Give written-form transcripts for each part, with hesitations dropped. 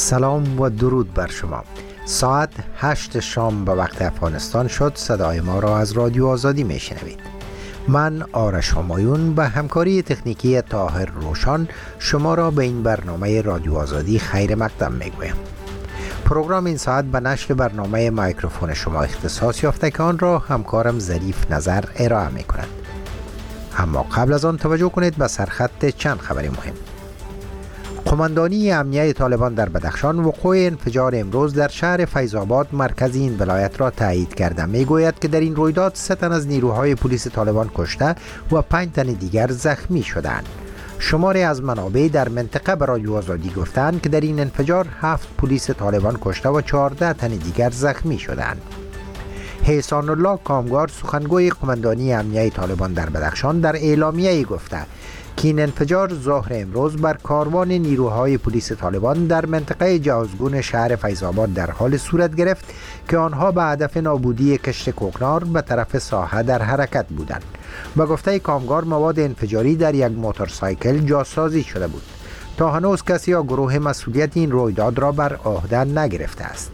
سلام و درود بر شما. ساعت 8 شام به وقت افغانستان شد. صدای ما را از رادیو آزادی میشنوید. من آرش همایون به همکاری تکنیکی طاهر روشان شما را به این برنامه رادیو آزادی خیر مقدم میگویم. پروگرام این ساعت به نشر برنامه میکروفون شما اختصاص یافته که آن را همکارم ظریف نظر ارائه می کند. اما قبل از آن توجه کنید به سرخط چند خبر مهم. قماندانی امنیه طالبان در بدخشان وقوع انفجار امروز در شهر فیض آباد مرکز این ولایت را تایید کرده. میگوید که در این رویداد 3 تن از نیروهای پلیس طالبان کشته و 5 تن دیگر زخمی شدند. شماری از منابع در منطقه به رادیو آزادی گفتند که در این انفجار 7 پلیس طالبان کشته و 14 تن دیگر زخمی شدند. احسان الله کامگار سخنگوی قماندانی امنیه طالبان در بدخشان در اعلامیه‌ای گفته که این انفجار ظهر امروز بر کاروان نیروهای پلیس طالبان در منطقه جوزگون شهر فیض آباد در حال صورت گرفت که آنها به هدف نابودی کشت کوکنار به طرف ساحه در حرکت بودند. به گفته کامگار مواد انفجاری در یک موتورسایکل جاسازی شده بود. تا هنوز کسی یا گروه مسئولیت این رویداد را بر عهده نگرفته است.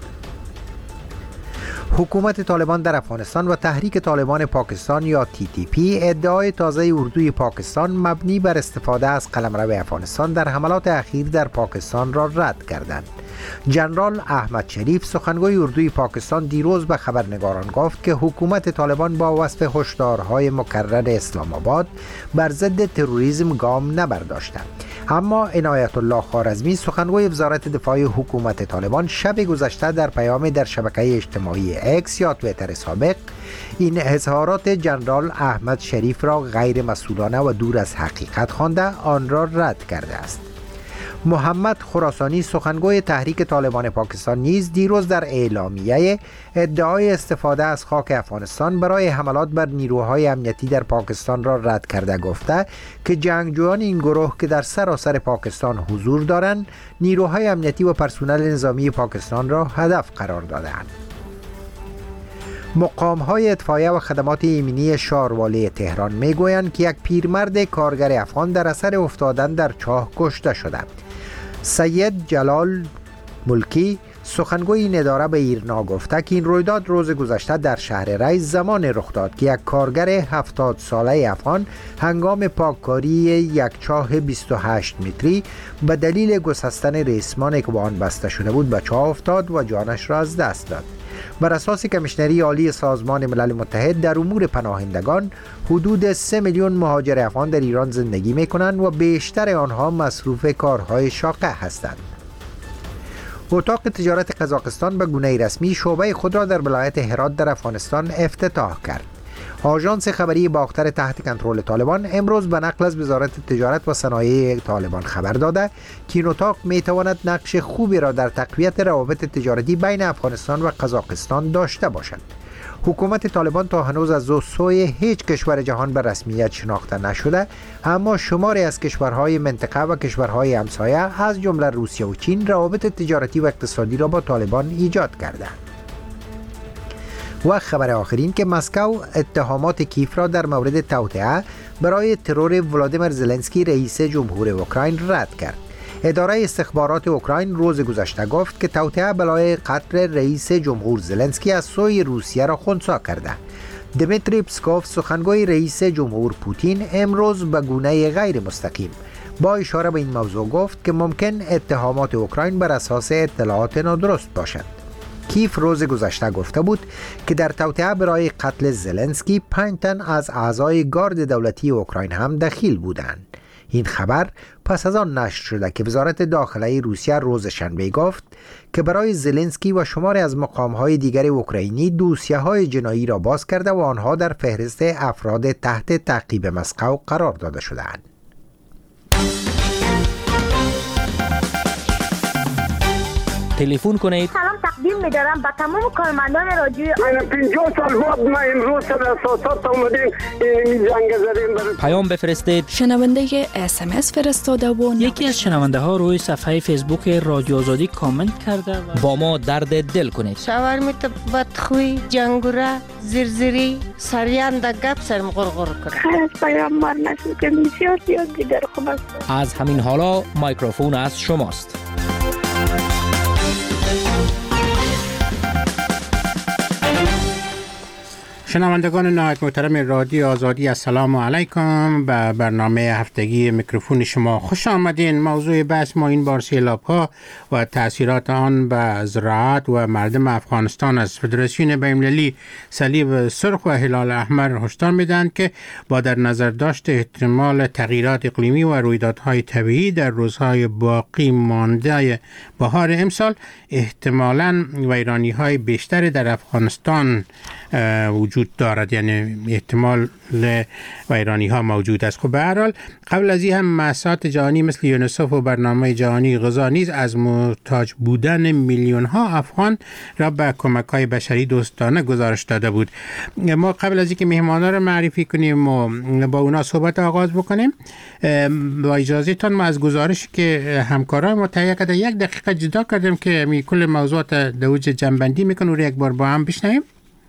حکومت طالبان در افغانستان و تحریک طالبان پاکستان یا TTP ادعای تازه اردوی پاکستان مبنی بر استفاده از قلمرو افغانستان در حملات اخیر در پاکستان را رد کردند. جنرال احمد شریف سخنگوی اردوی پاکستان دیروز به خبرنگاران گفت که حکومت طالبان با وصف هشدارهای مکرر اسلام آباد بر ضد تروریسم گام نبرداشته. اما عنایت الله خوارزمی سخنگوی وزارت دفاع حکومت طالبان شب گذشته در پیامی در شبکه اجتماعی اکس یا توییتر سابق این اظهارات جنرال احمد شریف را غیر مسئولانه و دور از حقیقت خوانده آن را رد کرده است. محمد خراسانی سخنگوی تحریک طالبان پاکستان نیز دیروز در اعلامیه ادعای استفاده از خاک افغانستان برای حملات بر نیروهای امنیتی در پاکستان را رد کرده گفته که جنگجویان این گروه که در سراسر پاکستان حضور دارند نیروهای امنیتی و پرسنل نظامی پاکستان را هدف قرار دادند. مقام‌های اطفائیه و خدمات ایمنی شاروالی تهران میگویند که یک پیرمرد کارگر افغان در اثر افتادن در چاه کشته شده. سید جلال ملکی سخنگوی این اداره به ایرنا گفته که این رویداد روز گذشته در شهر ری زمان رخ داد که یک کارگر 70 ساله افغان هنگام پاککاری یک چاه 28 متری به دلیل گسستن ریسمانی که با آن بسته شده بود به چاه افتاد و جانش را از دست داد. بر اساس کمیشنری عالی سازمان ملل متحد در امور پناهندگان حدود 3 میلیون مهاجر افغان در ایران زندگی می‌کنند و بیشتر آنها مصروف کارهای شاقه هستند. اتاق تجارت قزاقستان به گونه رسمی شعبه خود را در ولایت هرات در افغانستان افتتاح کرد. آژانس خبری باختر تحت کنترل طالبان امروز به نقل از وزارت تجارت و صنایع طالبان خبر داده که این اتاق میتواند نقش خوبی را در تقویت روابط تجارتی بین افغانستان و قزاقستان داشته باشد. حکومت طالبان تا هنوز از سوی هیچ کشور جهان به رسمیت شناخته نشده، اما شماری از کشورهای منطقه و کشورهای همسایه از جمله روسیه و چین روابط تجارتی و اقتصادی را با طالبان ایجاد کردند. و خبر آخرین که مسکو اتهامات کیف را در مورد توطئه برای ترور ولادیمیر زلنسکی رئیس جمهور اوکراین رد کرد. اداره استخبارات اوکراین روز گذشته گفت که توطئه برای قتل رئیس جمهور زلنسکی از سوی روسیه را خنثی کرده. دمیتری پسکوف سخنگوی رئیس جمهور پوتین امروز به گونه غیر مستقیم با اشاره به این موضوع گفت که ممکن اتهامات اوکراین بر اساس اطلاعات نادرست باشد. کیف روز گذشته گفته بود که در توطئه برای قتل زلنسکی 5 تن از اعضای گارد دولتی اوکراین هم دخیل بودند. این خبر پس از آن نشر شده که وزارت داخله روسیه روز شنبه گفت که برای زلنسکی و شماری از مقام‌های دیگر اوکراینی دوسیه‌های جنایی را باز کرده و آنها در فهرست افراد تحت تعقیب مسکو قرار داده شده‌اند. تلفن کنید. سلام تقدیم می‌دارم به تمام کارمندان رادیو. من 50 سال بعد ما امروز در اساسات اومدیم این جنگ زدیم. پیام بفرستید. شنونده SMS فرستاده و یکی از شنونده ها روی صفحه فیسبوک رادیو آزادی کامنت کرده و با ما درد دل کنید. شاورمیت بدخوی جنگوره زرزری سریان در گپ سرم غرغر کرد. خیر از پیامبر نشد که بسیار زیاد دیگر خوب است. از همین حالا میکروفون از شماست. شنوندگان نهایت محترم رادیو آزادی، السلام علیکم. به برنامه هفتگی میکروفون شما خوش آمدین. موضوع بحث ما این بار سیلاب‌ها و تأثیرات آن به زراعت و مردم افغانستان است. فدراسیون بین‌المللی صلیب سرخ و هلال احمر هشدار میدهند که با در نظر داشت احتمال تغییرات اقلیمی و رویدادهای طبیعی در روزهای باقی مانده بهار امسال، احتمالاً ویرانی‌های بیشتری در افغانستان وجود دارد، یعنی احتمال ویرانی ها موجود است. خب به هر حال قبل از این هم مؤسسات جهانی مثل یونیسف و برنامه جهانی غذا نیز از محتاج بودن میلیون ها افغان را به کمک های بشری دوستانه گزارش داده بود. ما قبل از اینکه مهمانا را معرفی کنیم و با اونا صحبت آغاز بکنیم، با اجازه تان ما از گزارش که همکارای ما تهیه کرده 1 دقیقه جدا کردیم که کل موضوعات دوج جنبندی میکنه و یک بار با هم بشنویم.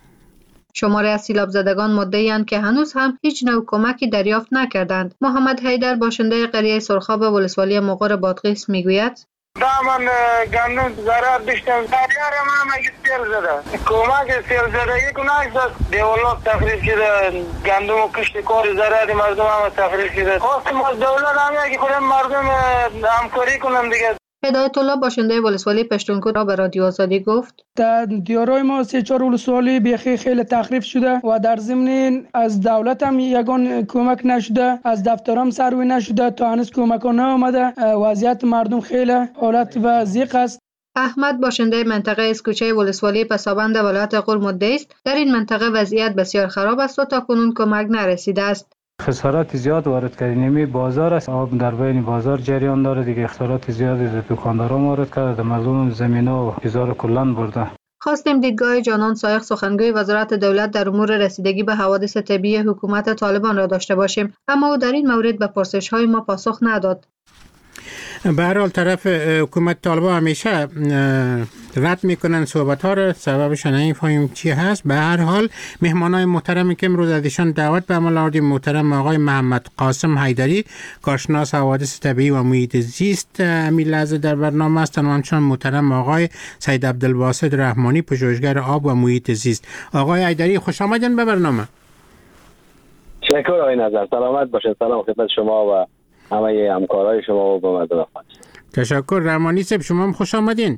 شماری از سیلاب زدگان مدعی‌اند که هنوز هم هیچ نوع کمکی دریافت نکردند. محمد حیدر باشنده قریه سرخاب ولسوالی مغور بادغیس میگوید: دامن گندم زراعت بیشتر زریار ما مگه سیل زده کمک سیل زده یک نشد دولت تخریب شده گندم و کشت کار زراعت مردم هم تخریب شده. خواستیم از دولت هم که خودم مردم همکاری کنم دیگه. هدایت الله باشنده ولسوالی پشتونکو را به رادیو آزادی گفت: در دیارای ما 3-4 ولسوالی بیخی خیلی تخریب شده و در ضمن از دولت هم یگان کمک نشده، از دفترام سروی نشده، تا هنوز کمک ها نیامده. وضعیت مردم خیلی حالت و ضیق است. احمد باشنده منطقه اسکوچه ولسوالی پسابند ولایت غور مدعی است در این منطقه وضعیت بسیار خراب است و تاکنون کمک نرسیده است. خسارات زیاد وارد کردیم. نمی بازار است، آب در بین بازار جریان داره دیگه. خسارات زیادی از دکانداران وارد کرده، مردم زمینا و هزار کلان برده. خواستیم دیدگاه جانان سایق سخنگوی وزارت دولت در امور رسیدگی به حوادث طبیعی حکومت طالبان را داشته باشیم، اما او در این مورد به پرسش‌های ما پاسخ نداد. به هر حال طرف حکومت طالبان همیشه رد میکنن صحبت ها را، سببش نمیفهمیم چی هست. به هر حال مهمانای محترمی که امروز ازشان دعوت به عمل آوردیم، محترم آقای محمد قاسم حیدری، کارشناس حوادث طبیعی و محیط زیست، همین لحظه در برنامه هستند، و همچنین محترم آقای سید عبدالباسط رحمانی، پژوهشگر آب و محیط زیست. آقای حیدری خوش آمدین به برنامه. شکر آقای نظر، سلامت باشید. سلام خدمت شما و همه همکارای شما و به مردم افغانستان. تشکر. رحمانی صاحب شما هم خوش آمدین.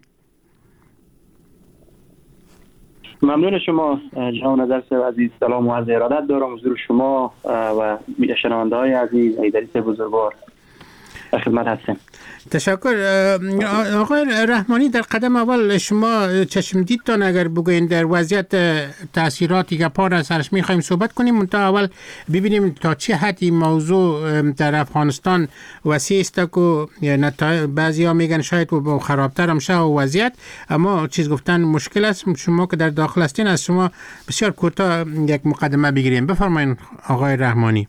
ممنون شما جناب نظر صاحب عزیز. سلام و عرض ارادت دارم حضور شما و شنونده‌های عزیز. حیدری صاحب بزرگوار خدمت هستم. تشکر. آقای رحمانی، در قدم اول شما چشم دیدتان اگر بگوین در وضعیت تاثیراتی که پار سرش میخوایم صحبت کنیم، منتها اول ببینیم تا چه حد این موضوع در افغانستان وسیع است که بعضی ها میگن شاید خرابتر هم شه و وضعیت، اما چیز گفتن مشکل است. شما که در داخل هستین از شما بسیار کوتاه یک مقدمه بگیریم. بفرمایید آقای رحمانی.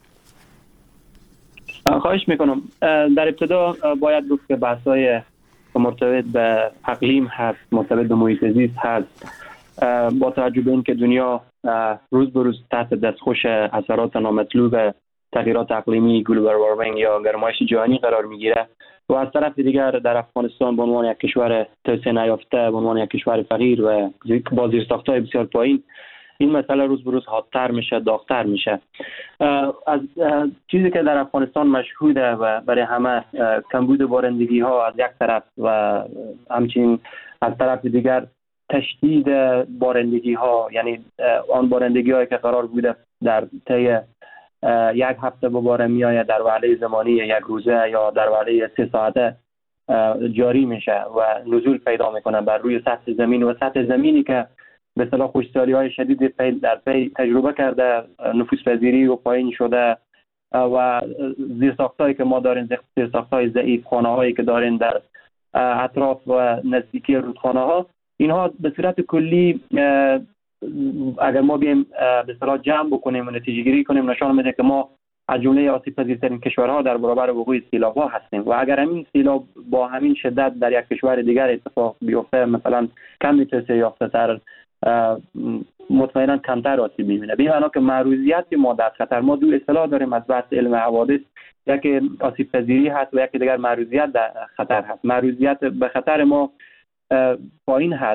خواهش میکنم. در ابتدا باید گفت که بحث‌های مرتبط به اقلیم هست، مرتبط به محیط زیست هست، با توجه به اینکه دنیا روز به روز تحت دستخوش اثرات نامطلوب تغییرات اقلیمی، گلوبال وارمینگ یا گرمایش جهانی قرار میگیره، و از طرف دیگر در افغانستان به عنوان یک کشور توسعه نیافته، به عنوان یک کشور فقیر و با زیرساخت‌های بسیار پایین، این مسئله روز به روز حادتر میشه، داغ‌تر میشه. از چیزی که در افغانستان مشهوده و برای همه کمبود بارندگی ها از یک طرف و همچنین از طرف دیگر تشدید بارندگی ها، یعنی آن بارندگی هایی که قرار بوده در طی یک هفته بباره میآید در وعده زمانی یک روزه یا در وعده 3 ساعته جاری میشه و نزول پیدا میکنه بر روی سطح زمین، و سطح زمینی که به اصطلاح خشکسالی‌های شدید در پی تجربه کرده، نفوذپذیری و پایین شده و زیرساخت‌هایی که ما داریم، زیرساخت‌های ضعیف، خانه‌هایی که داریم در اطراف و نزدیکی رودخانه‌ها، اینها به صورت کلی اگر ما بیم به اصطلاح جمع بکنیم و نتیجه گیری کنیم، نشان میده که ما از جمله آسیب‌پذیرترین کشورها در برابر وقوع سیلاب‌ها هستیم. و اگر همین سیلاب با همین شدت در یک کشور دیگر اتفاق بیفته، مثلا کمی توسعه یافته‌تر، مطمئنا کمتر آسیب می‌بینه. به معنی که معروضیت ما در خطر، ما دو اصطلاح داریم از بحث علم حوادث، یکی آسیب پذیری هست و یکی دیگر معروضیت در خطر هست. معروضیت به خطر ما پایین هست،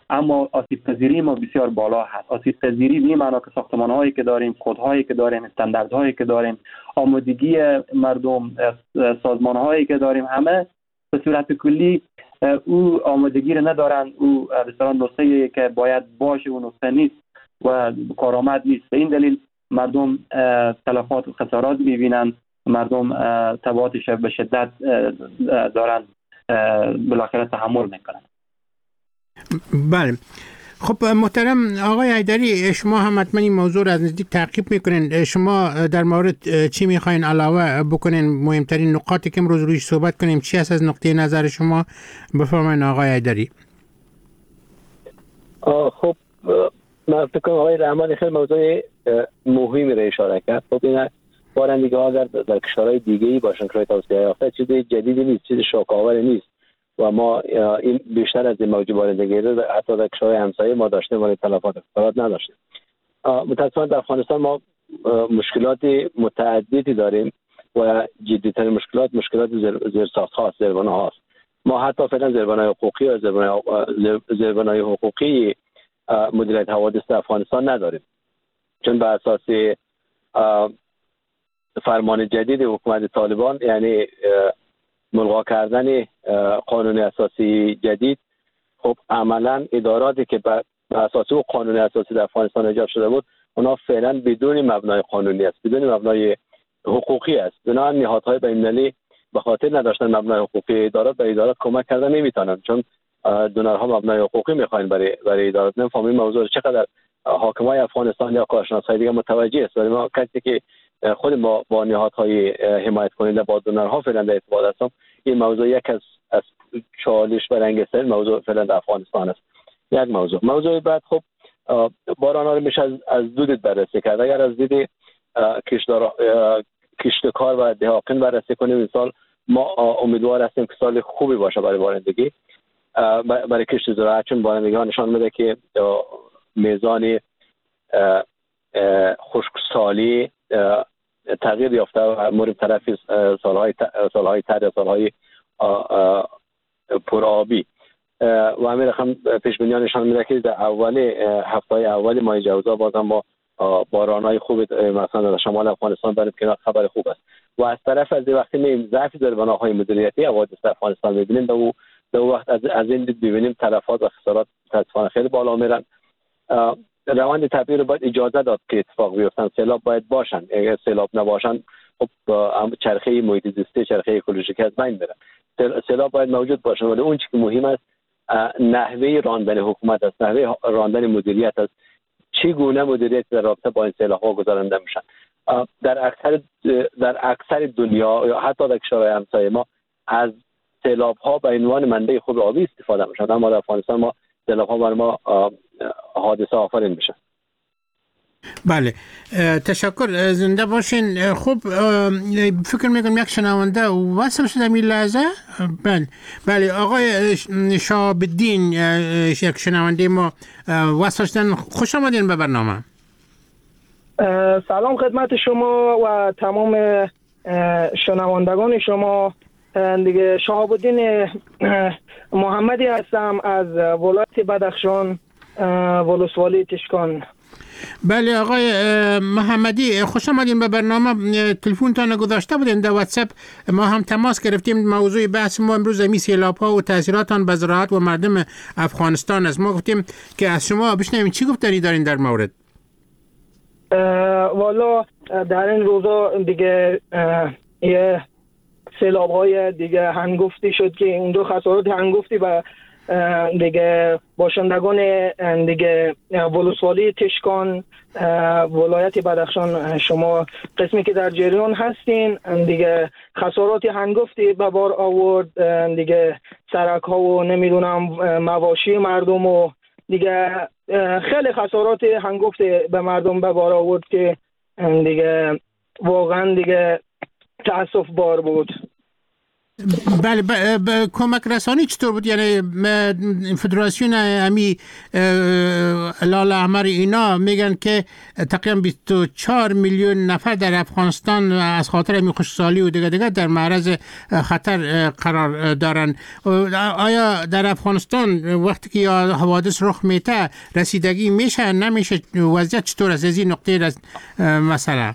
اما آسیب پذیری ما بسیار بالا هست. آسیب پذیری به معنی که ساختمان هایی که داریم، کدهایی که داریم، استانداردهایی که داریم، آمادگی مردم، سازمان هایی که داریم، همه به صورت کلی او آمادگی رو ندارن. او به اصطلاح نسخه‌ای که باید باشه و نسخه نیست و کارآمد نیست. به این دلیل مردم تلفات و خسارات می‌بینن، مردم تبعاتش به شدت دارن بالاخره تحمل میکنن. بله. خب محترم آقای حیدری، شما هم حتما این موضوع را از نزدیک تعقیب میکنین. شما در مورد چی میخواین علاوه بکنین؟ مهمترین نقاطی که امروز رویش صحبت کنیم چی است از نقطه نظر شما؟ بفرمایید آقای حیدری. خب من فکر کنم آقای رحمانی خیلی موضوع مهمی را اشاره کرد. خب این بارندگی ها در کشورهای دیگه‌ای باشن، کشورهای توسعه یافته، چیز جدیدی نیست، چیز شوک‌آوری نیست و ما این بیشتر از این موج بارندگی رو حتی در کشورهای همسایه ما داشتیم ولی تلفات خسارات نداشتیم. متأسفانه در افغانستان ما مشکلات متعددی داریم و جدی‌ترین مشکلات زیرساخت ها، زیربنا هاست. ما حتی فعلا زیربنای حقوقی و زیربنای حقوقی مدیریت حوادث افغانستان نداریم، چون بر اساس فرمان جدید حکومت طالبان، یعنی ملغا کردن قانون اساسی جدید، خب عملا اداراتی که بر اساس او قانون اساسی در افغانستان ایجاد شده بود اونا فعلا بدون مبنای قانونی است، بدون مبنای حقوقی است. بنابراین نهادهای بین‌المللی به خاطر نداشتن مبنای حقوقی ادارات به ادارات کمک کردن نمیتونن، چون دونرها مبنای حقوقی میخواین برای ادارات. نمیفهمیم موضوع چقدر حاکمای افغانستان یا کارشناسای دیگه متوجه است، ولی ما کسی که خود ما با نهادهای حمایت کننده با دونرها فعلا در ارتباط هستم، این موضوع یک از چالش برانگیزترین موضوع فعلا در افغانستان است. یک موضوع بعد، خب باران‌ها رو میشه از دو دید بررسی کرد. اگر از دید کشتکار و دهقان بررسی کنیم، این سال ما امیدوار هستیم که سال خوبی باشه برای بارندگی، برای کشت زراعت، چون بارندگی ها نشان میده که میزان خشکسالی تغییر یافته و مورد طرف سالهای تر یا سالهای پرآبی و همین رقم پیش بینی نشان میده که در هفته‌های اول ماه جوزا بازم با باران‌های خوب مثلا در شمال افغانستان داریم که خبر خوب است. و از طرف از وقتی می‌بینیم ضعف در بناهای مدیریتی حوادث افغانستان می‌بینیم، در وقت از این دید ببینیم تلفات و خسارات متأسفانه خیلی بالا میرن. روند طبیعی رو باید اجازه داد که اتفاق بیفتن. سیلاب باید باشن، اگر سیلاب نباشن خب چرخه محیط زیستی، چرخه اکولوژیکی از بین میره. سیلاب باید موجود باشن، ولی اون چیزی که مهم است نحوه راندن حکومت است، نحوه راندن مدیریت است. چگونه مدیریت در رابطه با این سیلاب‌ها گذرانده میشن. در اکثر دنیا یا حتی در کشورهای همسایه ما از سیلاب‌ها به عنوان منبع خوب آبی استفاده میشن، اما در افغانستان ما سیلاب‌ها برای ما حادثه آفرین میشن. بله، تشکر، زنده باشین. خب فکر میکنم یک شنونده وصل شده می لحظه. بله آقای شهاب الدین، یک شنونده ما وصل شدن. خوش آمدین به برنامه. سلام خدمت شما و تمام شنوندگان شما. دیگه شهاب الدین محمدی هستم از ولایت بدخشان، ولسوالی تشکان. بله آقای محمدی، خوش آمدین به برنامه. تلفنتان گذاشته بودین در واتساپ، ما هم تماس گرفتیم. موضوع بحث ما امروز امی سیلاب‌ها و تاثیرات آن به زراعت و مردم افغانستان است. ما گفتیم که از شما بشنویم چی گفتنی دارین در مورد. والا در این روزا دیگه یه سیلاب‌های دیگه هنگفتی شد که اون دو خسارات هنگفتی و دیگه باشندگان دیگه ولسوالی تشکان ولایت بدخشان، شما قسمی که در جریان هستین، دیگه خسارات هنگفتی به بار آورد. دیگه سرک ها و نمیدونم مواشی مردم و دیگه خیلی خسارات هنگفتی به مردم به بار آورد که دیگه واقعا دیگه تأسف بار بود. بله کمک رسانی چطور بود؟ یعنی فدراسیون امی لال احمر اینا میگن که تقریبا 24 میلیون نفر در افغانستان از خاطر امی خشکسالی و دیگه در معرض خطر قرار دارن. آیا در افغانستان وقتی که حوادث رخ میته رسیدگی میشه نمیشه؟ وضعیت چطور از این نقطه مثلا؟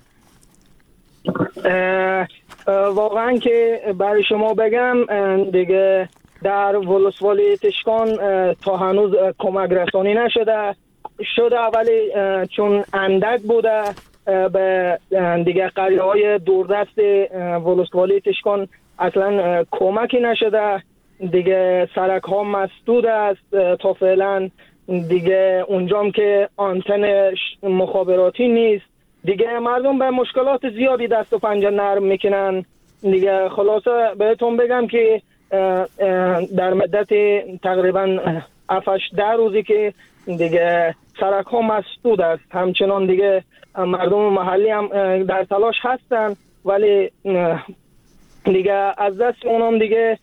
واقعا که برای شما بگم دیگه در ولسوالی تشکان تا هنوز کمک رسانی نشده ولی چون اندک بوده به دیگه قریه های دوردست ولسوالی تشکان اصلا کمکی نشده دیگه. سرک ها مسدود است تا فعلا دیگه، اونجام که آنتن مخابراتی نیست دیگه، مردم به مشکلات زیادی دست و پنجه نرم میکنن دیگه. خلاصه بهتون بگم که در مدت تقریبا 7-10 روزی که دیگه سرک ها مسدود است، همچنان دیگه مردم محلی هم در تلاش هستن ولی دیگه از دست اونم دیگه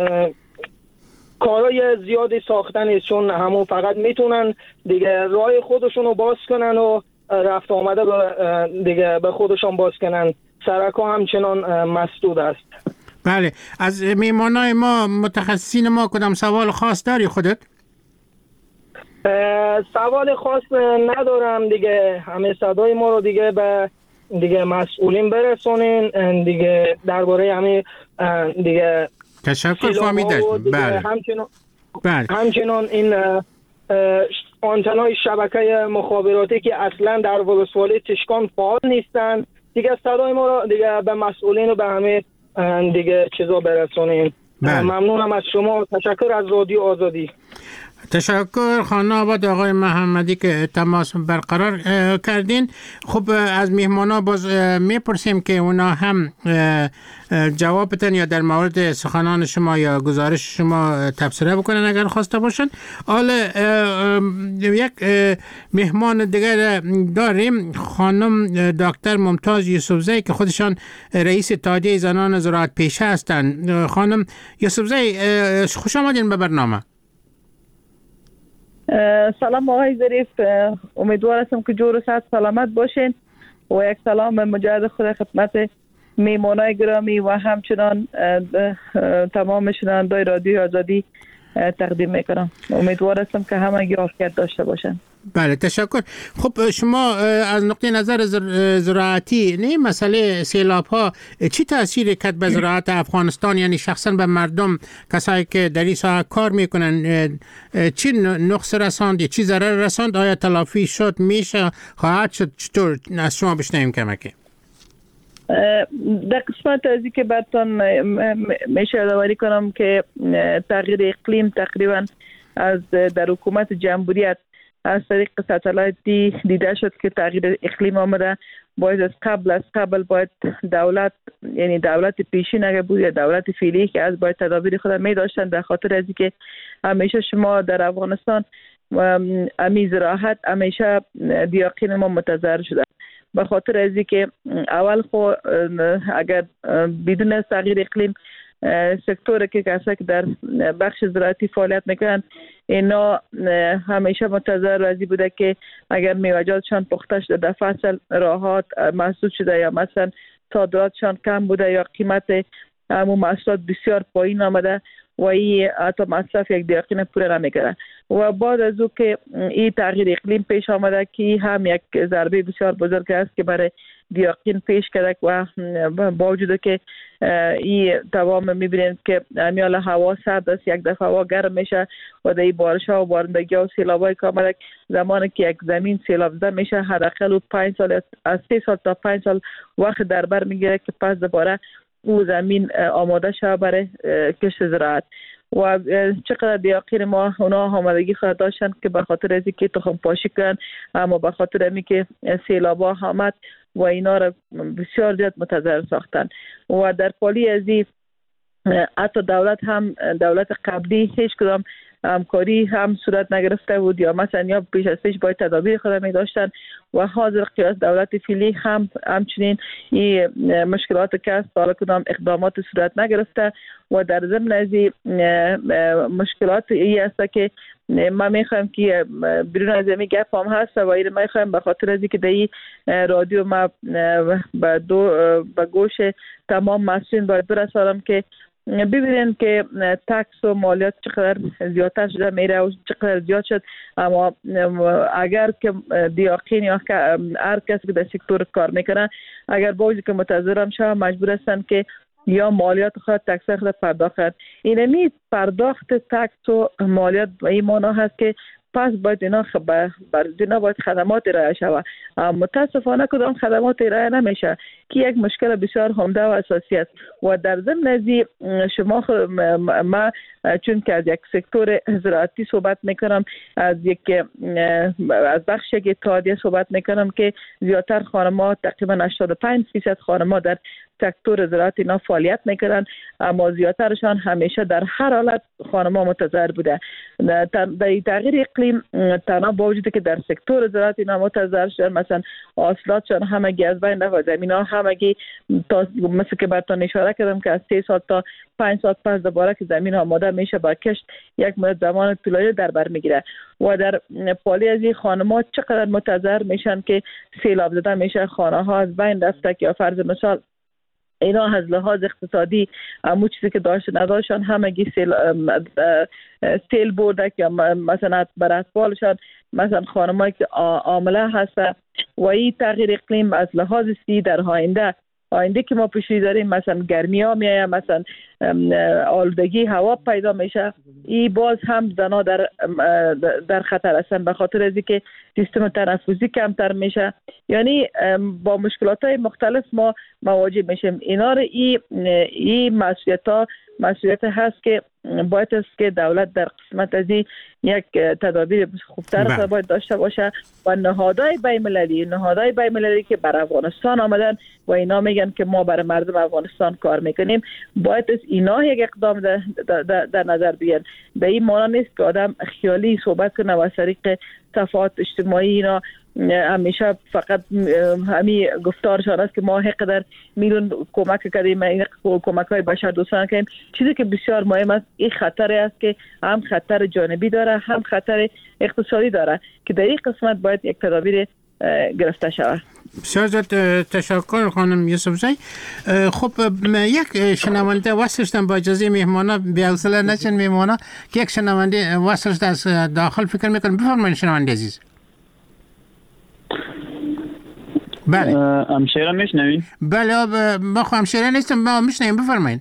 کارای زیادی ساختن است، چون همون فقط میتونن دیگه راه خودشونو باز کنن و رفت آمده دیگه به خودشون باز کنن. سرک ها همچنان مسدود است. بله، از میمانای ما متخصصین ما کدام سوال خاص داری خودت؟ سوال خاص ندارم دیگه. همه صدای ما رو دیگه به دیگه مسئولین برسونین دیگه درباره همه دیگه. تشکر فهمیدم. بله. همچنان این آنتنای شبکه مخابراتی که اصلا در ولسوالی تشکان فعال نیستن دیگه صدای ما رو دیگه به مسئولین و به همه دیگه چیزا برسونین. ممنونم از شما. تشکر از رادیو آزادی. تشکر خانم آباد آقای محمدی که تماس برقرار کردین. خب از میهمانا باز میپرسیم که اونا هم جوابتن یا در مورد سخنان شما یا گزارش شما تبصره بکنن اگر خواسته باشن. حالا یک مهمان دیگر داریم، خانم دکتر ممتاز یوسفزی که خودشان رئیس اتحادیه زنان زراعت پیشه هستند. خانم یوسفزی خوش آمدین به برنامه. سلام آقای ظریف، امیدوار هستم که جور و صحت سلامت باشین و یک سلام مجدد خود خدمت میمانای گرامی و همچنان تمام شنوندگان رادیو آزادی تقدیم میکنم. امیدوار هستم که همگی عافیت داشته باشن. بله تشکر. خب شما از نقطه نظر زراعتی نه مسئله سیلاب ها چی تاثیر کرد به زراعت افغانستان، یعنی شخصا به مردم کسایی که در این ساحه کار میکنن چی نقص رساند یا چی ضرر رساند؟ آیا تلافی شد، میشه، خواهد شد؟ چطور از شما بشنویم کمکی؟ در قسمت ازی که براتون میشه یادآوری کنم که تغییر اقلیم تقریبا از در حکومت جمهوریت از طریق ساتلایتی دیده شد که تغییر اقلیم آمده. باید از قبل باید دولت، یعنی دولت پیشین اگر بود یا دولت فعلی که از باید تدابیر خود می داشتن، در خاطر از که همیشه شما در افغانستان امی زراعت همیشه دیاقین ما متضرر شده. به خاطر از که اول خو اگر بدون تغییر اقلیم سکتور که کسایی که در بخش زراعتی فعالیت میکنن اینا همیشه متضرر از بوده که اگر میوه‌جاتشان پخته شده در فصل راحات مسدود شده یا مثلا صادراتشان کم بوده یا قیمت همون محصولات بسیار پایین آمده و این حتی مصرف یک دیاقین پوره نمیکنه. و بعد از او که این تغییر اقلیم پیش آمده که هم یک ضربه بسیار بزرگ است که برای دیاقین پیش کرده و با وجود که این تمام میبینید که میال هوا سرد است، یک دفعه هوا گرم میشه و در بارش ها و بارندگی ها و سیلابای که آمده زمانی که یک زمین سیلاب زده میشه حداقل 5 سال از 3 سال تا 5 سال وقت در بر میگیره که پس دوباره او زمین آماده شده برای کشت زراعت. و چقدر دیاقین ما اونا آمادگی خواهد داشتن که به خاطر از اینکه تخم پاشی کردن، اما به خاطر از اینکه سیلابا آمد و اینا را بسیار زیاد متضرر ساختن. و در پالی از این حتی دولت هم دولت قبلی هیچ کدام همکاری هم صورت نگرفته بود یا مثلا یا پیش از پیش باید تدابیر خود می داشتن و حاضر قیاس دولت فعلی همچنین این مشکلات که سال کدام اقدامات صورت نگرفته و در ضمن از مشکلات ای است که ما میخوایم که بیرون از این گپ هم هست و این میخوایم به خاطر از که در رادیو ما به گوش تمام مسئولین باید برسانم که ببینین که تکس و مالیات چقدر زیادتر شده میره و چقدر زیاد شد، اما اگر که دیاقین یا هر کسی که در سکتور کار میکنه اگر با وجود که متضرر شده مجبور هستن که یا مالیات خود تکس خود پرداخت کرد. اینمی پرداخت تکس و مالیات به این معنا هست که پس باید اینا باید خدمات ارائه شود. متاسفانه کدام خدمات ارائه نمیشه که یک مشکل بسیار عمده و اساسی است و در ضمن از شما ما چون که از یک سکتور زراعتی صحبت میکنم، از بخش یک اتحادیه صحبت میکنم که زیادتر خانم‌ها تقریبا 85% خانم‌ها در سکتور زراعت اینا فعالیت میکنن، اما زیادترشان همیشه در هر حالت خانم‌ها متضرر بوده. در تغییر اقلیم تنها با وجود که در سکتور زراعت اینا متضرر شدن، مثلا حاصلاتشان همگی از بین رفت، زمین‌ها همگی مثل که براتون اشاره کردم که از 3 سال تا 5 سال پس دوباره که زمین آماده میشه با کشت یک مدت زمان طولانی در بر میگیره و در پالی از این خانم‌ها چقدر متضرر میشن که سیلاب زده میشه، خانه ها از بین رفته که فرض مثال اینا از لحاظ اقتصادی همون چیزی که داشت نداشتن همگی سیل برده که مثلا بر اطفالشان مثلا خانمایی که عامله هست و این تغییر اقلیم از لحاظ سی در آینده که ما پیشی داریم مثلا گرمی ها میایه، مثلا آلودگی هوا پیدا میشه، این باز هم زنا در خطر هستن به خاطر از اینکه سیستم تنفسی کمتر میشه. یعنی با مشکلات های مختلف ما مواجه میشیم. اینا رو این مسئولیت هست که باید است که دولت در قسمت از یک تدابیر خوبتر باید داشته باشه و نهادهای بین‌المللی که بر افغانستان آمدن و اینا میگن که ما برای مردم افغانستان کار میکنیم، باید از اینا یک اقدام در نظر بگیرن. به این معنی نیست که آدم خیالی صحبت کنه و از طریق صفحات اجتماعی اینا همیشه فقط همین گفتارشان است که ما حقدر میلیون کمک کردیم، این کمک های بشر دوستانه کردیم. چیزی که بسیار مهم است این خطر است که هم خطر جانبی داره هم خطر اقتصادی داره که در این قسمت باید یک تدابیر گرفته شود. بسیار زیاد تشکر خانم یوسفزی. خب یک شنونده وصل شدن با اجازه مهمانا، بی‌حوصله نشن مهمانا که یک شنونده وصل شده از داخل فکر میکنم. بفرمایید شنونده عزیز. بله همشیره میشنوین؟ بله ما خو همشیره نیستم، ما میشنویم. بفرمایید.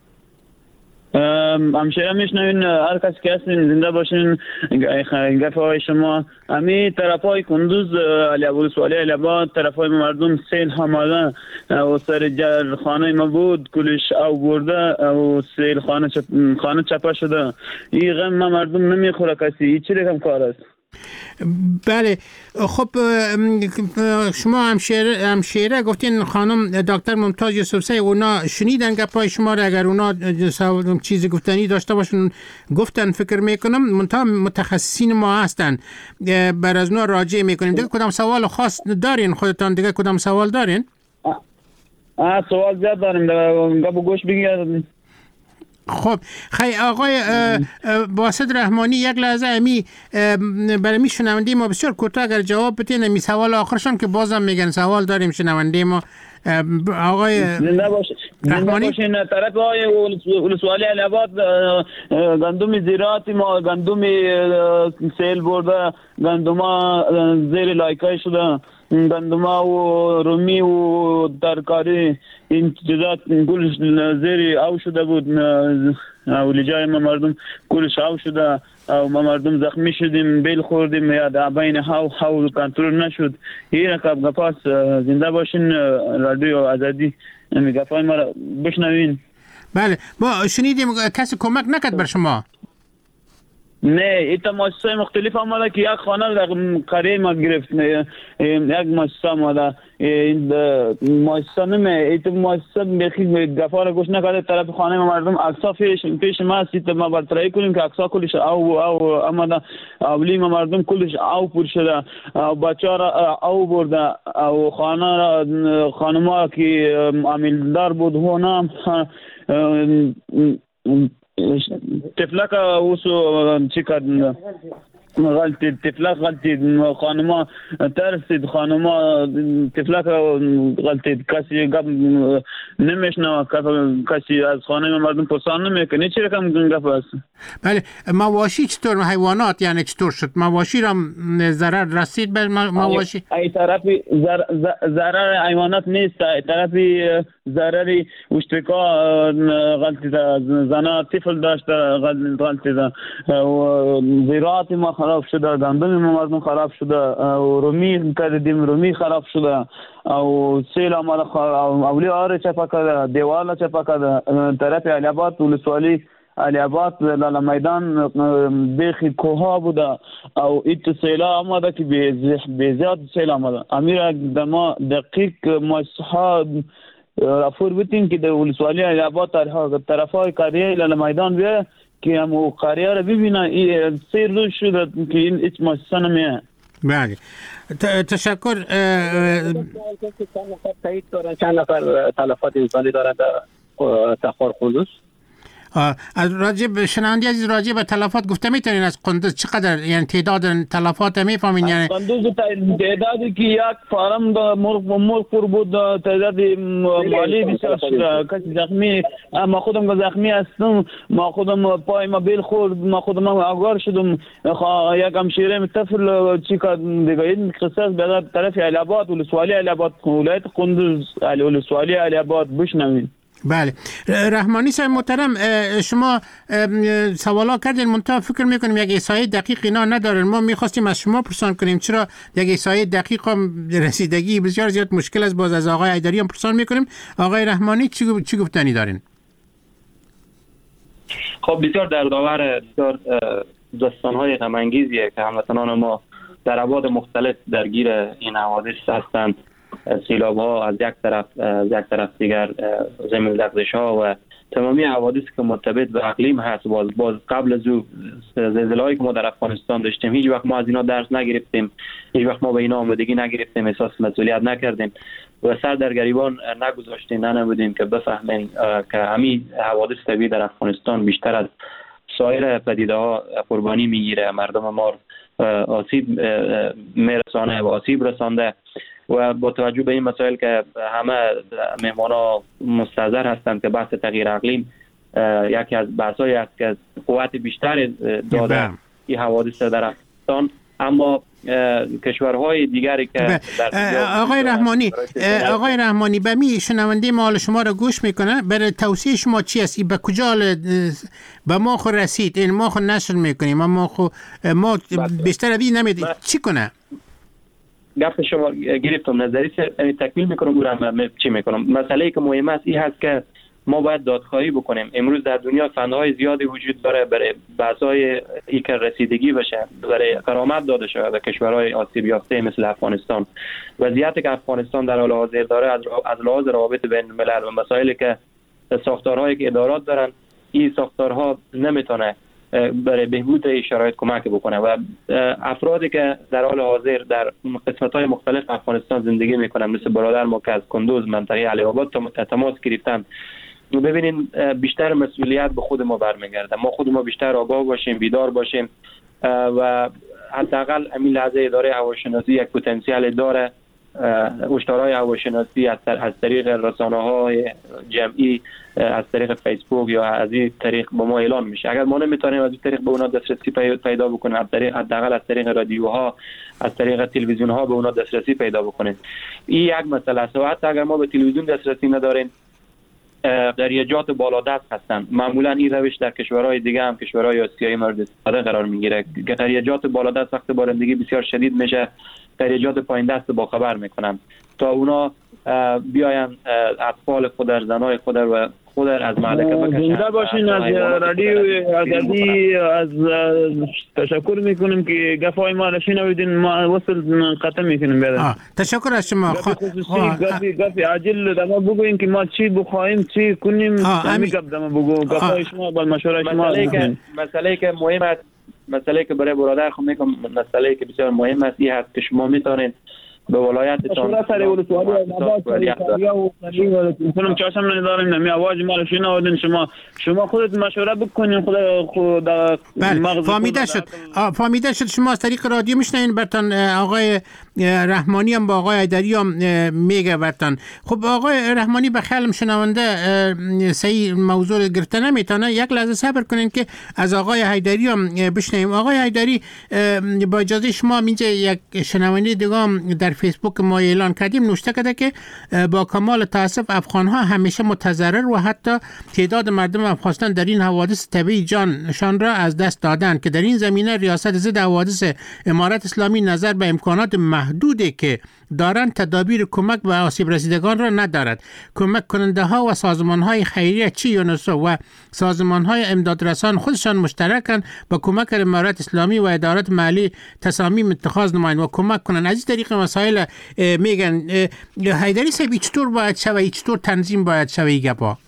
همشیره میشنوین؟ هر کسی که هستین زنده باشین. گفه های شما امی طرف های کندوز ولسوالی علی آباد طرف های مردم سیل هماده و سر خانه ما بود کلش او برده و سیل خانه چپه شده. این غم ما مردم نمیخوره کسی. این چی رقم کار است؟ بله خب شما همشیره گفتین خانم دکتر ممتاز یوسفزی، اونا شنیدن گپای شما را؟ اگر اونا چیزی گفتنی داشته باشن گفتن فکر میکنم منتها متخصصین ما هستن، بر از اونا راجع میکنیم. دیگه کدام سوال خاص دارین خودتان؟ دیگه کدام سوال دارین؟ سوال زیاد داریم، گپ گوش بگیر. خب آقای باسط رحمانی یک لحظه امی برای می شنونده ما بسیار کوتاه اگر جواب بدین امی سوال آخرشان که بازم میگن سوال داریم شنونده ما. آقای رحمانی طرف های ولسوالی علی آباد گندم زراعتی ما گندم سیل برده، گندم زیر لایکای شده، گندم و رومی و ترکاری این چیزات کلش زیر او شده بود و لجای ما مردم کلش او شده و ما مردم زخمی شدیم، بیل خوردیم یا در بین هاو کنترل نشد. این رقم گپاس. زنده باشین. رادیو آزادی گپای ما را بشنوین. بله ما شنیدیم کسی کمک نکرد بر شما؟ نه ایتا مؤسسه مختلف آمده که یک خانه در قریه ما گرفت، یک مؤسسه آمده این مؤسسه نمه ایتا مؤسسه بخی دفعه را گوش نکرده طرف خانه ما مردم اکسا پیش ما است. ایتا ما برطرحی کنیم که اکسا کلش او آمده، اولی ما مردم کلش او پر شده، بچه را او برده، او خانه ما که عمیلدار بود هونم تفلک اوسو چی کردن غلطی تفلک غلطی خانما ترسید خانما تفلک غلطی کسی گپ نمیشنوه کسی از خانه مردم پرسان نمیکنه چی رقم گپ است. بله مواشی چطور حیوانات یعنی چطور شد مواشی را ضرر رسید به مواشی؟ ای طرفی ضرر حیوانات نیست، ای طرفی ضرری اشتکا غلطی ده زنها طفل داشته غلطی ده و زراعت ما خراب شده، گندم ما مردم خراب شده و رومی کردیم رومی خراب شده او سیل آمده اولی آره چپا کرده دیوال چپا کرده طرف علی آباد ولسوالی علی آباد لالا میدان بیخی کوها بوده او ایت سیلا آمده که به زیاد سیل آمده. امیر دما دقیق مصحاب رافور بودیم که در ولسوالی علی آباد طرف های قریه لالا میدان بیه که همو قریه را ببینه سیر روز شده که این ایچ مؤسسه نمیه. بله تشکر. چند نفر تلفات انسانی دارند تخار قندوز؟ از راجب شنونده عزیز راجب به تلفات گفته میتونین از قندوز چقدر یعنی تعداد تلفات میفهمین؟ یعنی قندوز تعدادی که یک فارم مرغ پر بود تعداد مالی بسیار شده کسی زخمی ما خودم زخمی هستم ما خودم پای ما بیل خورد ما خودم آگار شدم یک همشیره طفل چی که دیگه این قصص به طرف علی آباد ولسوالی علی آباد ولایت قندوز ولسوالی علی آباد بشنوید. بله رحمانی صاحب محترم شما سوالا کردین منتها فکر میکنیم یک احصایه دقیق اینا ندارن. ما میخواستیم از شما پرسان کنیم چرا یک احصایه دقیق هم رسیدگی بسیار زیاد مشکل است. باز از آقای حیدری هم پرسان میکنیم. آقای رحمانی چی گفتنی دارین؟ خب بسیار دردآور بسیار داستان‌های غم انگیزیه که هموطنان ما در ابعاد مختلف درگیر این حوادث هستند. سیلاب‌ها از یک طرف دیگر زمین لرزش‌ها و تمامی حوادثی که مرتبط به اقلیم هست. باز قبل از زلزله‌ای که ما در افغانستان داشتیم هیچ وقت ما از اینا درس نگرفتیم، هیچ وقت ما به اینا آمادگی نگرفتیم، احساس مسئولیت نکردیم و سر در گریبان نگذاشتیم، نبودیم که بفهمیم که همین حوادث طبیعی در افغانستان بیشتر از سایر پدیده‌ها قربانی میگیره، مردم ما آسیب میرسانه و آسیب رسانده و با توجه به این مسائل که همه مهمانا مستحضر هستند که بحث تغییر اقلیم یکی از بحث‌هایی است که قوت بیشتر داده این حوادث در افغانستان، اما کشورهای دیگری که آقای رحمانی به می شنونده ما حال شما را گوش میکنه، برای توصیه شما چی است؟ به کجا به ما خو رسید؟ این ما خو نشر میکنیم ما بیشتر ابی نمید چی کنه؟ گفت شما گرفتم نظری تکمیل میکنم و چی میکنم. مسئله که مهم است این هست که ما باید دادخواهی بکنیم. امروز در دنیا فنهای زیادی وجود داره برای بحث‌های ای که رسیدگی بشه، برای کرامت داده شده به کشورهای آسیب یافته مثل افغانستان. وضعیتی که افغانستان در حال حاضر داره از لحاظ روابط بین الملل و مسائلی که ساختارهایی که ادارات دارن، این ساختارها نمیتونه برای بهبود شرایط کمک بکنه و افرادی که در حال حاضر در قسمت‌های مختلف افغانستان زندگی میکنن مثل برادر ما که از کندوز منطقه علی آباد تماس گرفتن، ببینین بیشتر مسئولیت به خود ما برمیگرده. ما خود ما بیشتر آگاه باشیم، بیدار باشیم و حداقل همین لحظه اداره هواشناسی یک پتانسیل داره. هشدارهای هواشناسی از طریق رسانه‌های جمعی، از طریق فیسبوک یا از این طریق به ما اعلان میشه. اگر ما نمیتونیم از این طریق به اونا دسترسی پیدا بکنیم، حداقل از طریق رادیوها، از طریق تلویزیون‌ها به اونا دسترسی پیدا بکنیم. این یک مسئله است. حتی اگر ما به تلویزیون دسترسی نداریم، دریاجات بالادست هستند. معمولا این روش در کشورهای دیگه هم کشورهای آسیایی مورد استفاده قرار میگیره. دریاجات بالادست وقت بارندگی بسیار شدید میشه، دریاجات پایین دست با خبر میکنن تا اونا بیاین اطفال خود، زنای خود و خود از معلقه بکشن. زنده باشین. از رادیو آزادی از تشکر میکنیم که گپای ما را شنویدین. ما وصل قطع میکنیم. تشکر از شما. گپی عاجل دما بگوین که ما چی بخوایم چی کنیم. همین گپ دما بگو. گپای شما با مشوره شما. مسئله که مهم است، مسئله که برای برادر خود میگم، مسئله که بسیار مهم است این هست که شما میتونید به ولایتتان کنم چاشم نداریم. نمی آواز ما رو شنوادین. شما خودت مشوره بکنین. خود فهمیده شد. شما از طریق رادیو میشنین برتان آقای رحمانی هم با آقای حیدری هم میگه برتان. خب آقای رحمانی به خیالم شنونده صحیح موضوع گرفته نمیتونه. یک لحظه صبر کنین که از آقای حیدری هم بشنویم. آقای حیدری با اجازه شما اینجا یک شنونده دیگه هم در فیسبوک ما اعلان کردیم نوشته کرده که با کمال تاسف افغان‌ها همیشه متضرر و حتی تعداد مردم افغانستان در این حوادث طبیعی جانشان را از دست دادند که در این زمینه ریاست ضد حوادث امارت اسلامی نظر به امکانات محدودی که دارند تدابیر کمک به آسیب رسیدگان را ندارد. کمک کننده ها و سازمان های خیریه چی یونسو و سازمان های امدادرسان خودشان مشترکند با کمک امارت اسلامی و ادارات محلی تصامیم اتخاذ نمایند و کمک کنند. از این طریق مسائل میگن. حیدری صاحب چطور باید شوی، چطور تنظیم باید شوی گپا؟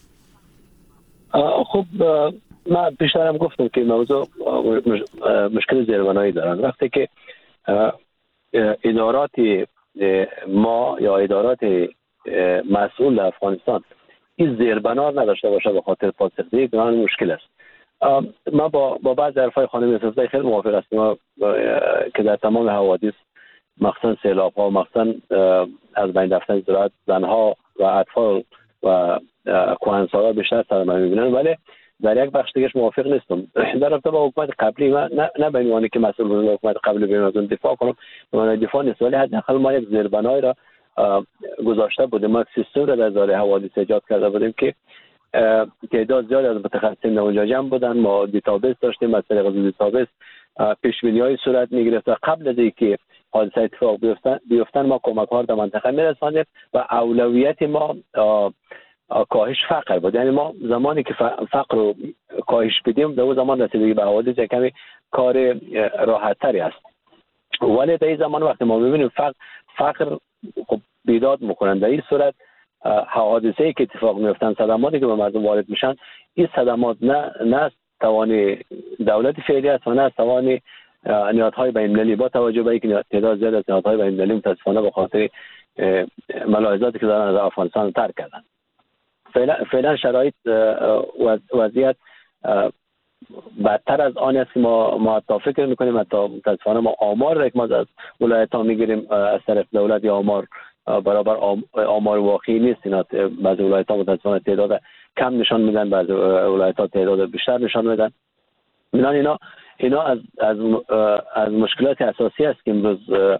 خب من پیشترم گفتم که موضوع مشکل زیربنایی دارن. وقتی که ادارات ما یا ادارات مسئول افغانستان این زیربنا نداشته باشه به خاطر پاسخگویی بنان مشکل است. ما با بعض حرفای خانم یوسفزئی خیلی موافق هستم که در تمام حوادث مخصوصا سیلاب‌ها و مخصوصا از بین رفتن زراعت زنها و اطفال و کهنسال‌ها بیشتر صدمه می‌بینن، ولی در یک بخش دیگه‌اش موافق نیستم. در رابطه با حکومت قبلی من نه به عنوان که مسئول بودم حکومت قبلی بیام از اون دفاع کنم، به معنی دفاع نیست، ولی حداقل ما یک زیربنایی را گذاشته بودیم، ما یک سیستم را در زار حوادث ایجاد کرده بودیم که تعداد زیاد از متخصصین اونجا جمع بودن. ما دیتابیس داشتیم، از طریق دیتابیس پیش‌بینی‌های صورت می‌گرفت و قبل از اینکه حادثه اتفاق بیفتن ما کمک‌ها را در منطقه می‌رساندیم و اولویت ما کاهش فقر بود. یعنی ما زمانی که فقر رو کاهش بدیم در اون زمان رسیدگی به حوادث کمی کار راحت‌تری است. ولی در این زمان وقتی ما می‌بینیم فقر خب بیداد می‌کنن، در این صورت حوادثی که اتفاق میفتن، صدماتی که به مردم وارد میشن، این صدمات نه توان دولت فعلی است و نه توان نهادهای بین‌المللی، با توجه به اینکه تعداد زیاد از نهادهای بین‌المللی متاسفانه به خاطر ملاحظاتی که دارن از افغانستان ترک کردن. فعلا شرایط وضعیت بدتر از آن است که ما حتی فکر میکنیم. حتی متاسفانه ما آمار را که ما از ولایت‌ها میگیریم از طرف دولت یا آمار برابر آمار واقعی نیست. اینا بعضی ولایت‌ها متاسفانه تعداد کم نشان میدن، بعضی ولایت‌ها تعداد بیشتر نشان میدن. اینا از مشکلات اساسی است که امروز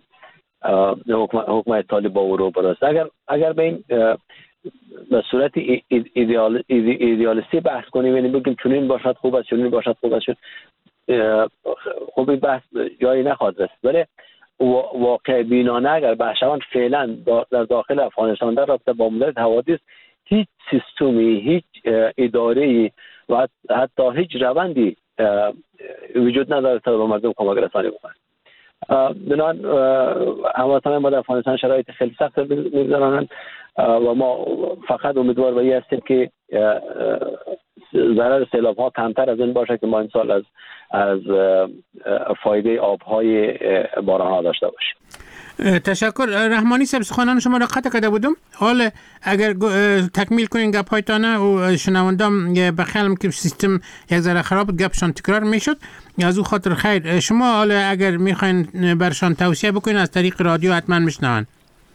حکومت طالب با او روبرو است. اگر به این به صورت ایدئالیستی بحث کنیم، یعنی بگیم چنین باشد خوب است، چنین باشد خوب است، خب این بحث جایی نخواهد رسید. ولی واقع بینانه اگر بحث شوند، فعلا در داخل افغانستان در رابطه با مدیریت حوادث هیچ سیستمی، هیچ اداره‌ای و حتی هیچ روندی وجود نداره تا به مردم کمک رسانی بکنه. بنان هموطنان ما در افغانستان شرایط خیلی سخت می‌گذرانند و ما فقط امیدوار به این هستیم که ضرر سیلاب‌ها کمتر از این باشه که ما این سال از فایده آب‌های باران‌ها داشته باشیم. تشکر. رحمانی صاحب سخنان شما را قطع کرده بودم. حالا اگر تکمیل کنین گپ‌هایتان و شنوندام بخیالم که سیستم یک ذره خراب گپشان تکرار میشد، از او خاطر خیر شما حالا اگر میخواین برشان توصیه بکنین از طریق رادیو حتما میشنون.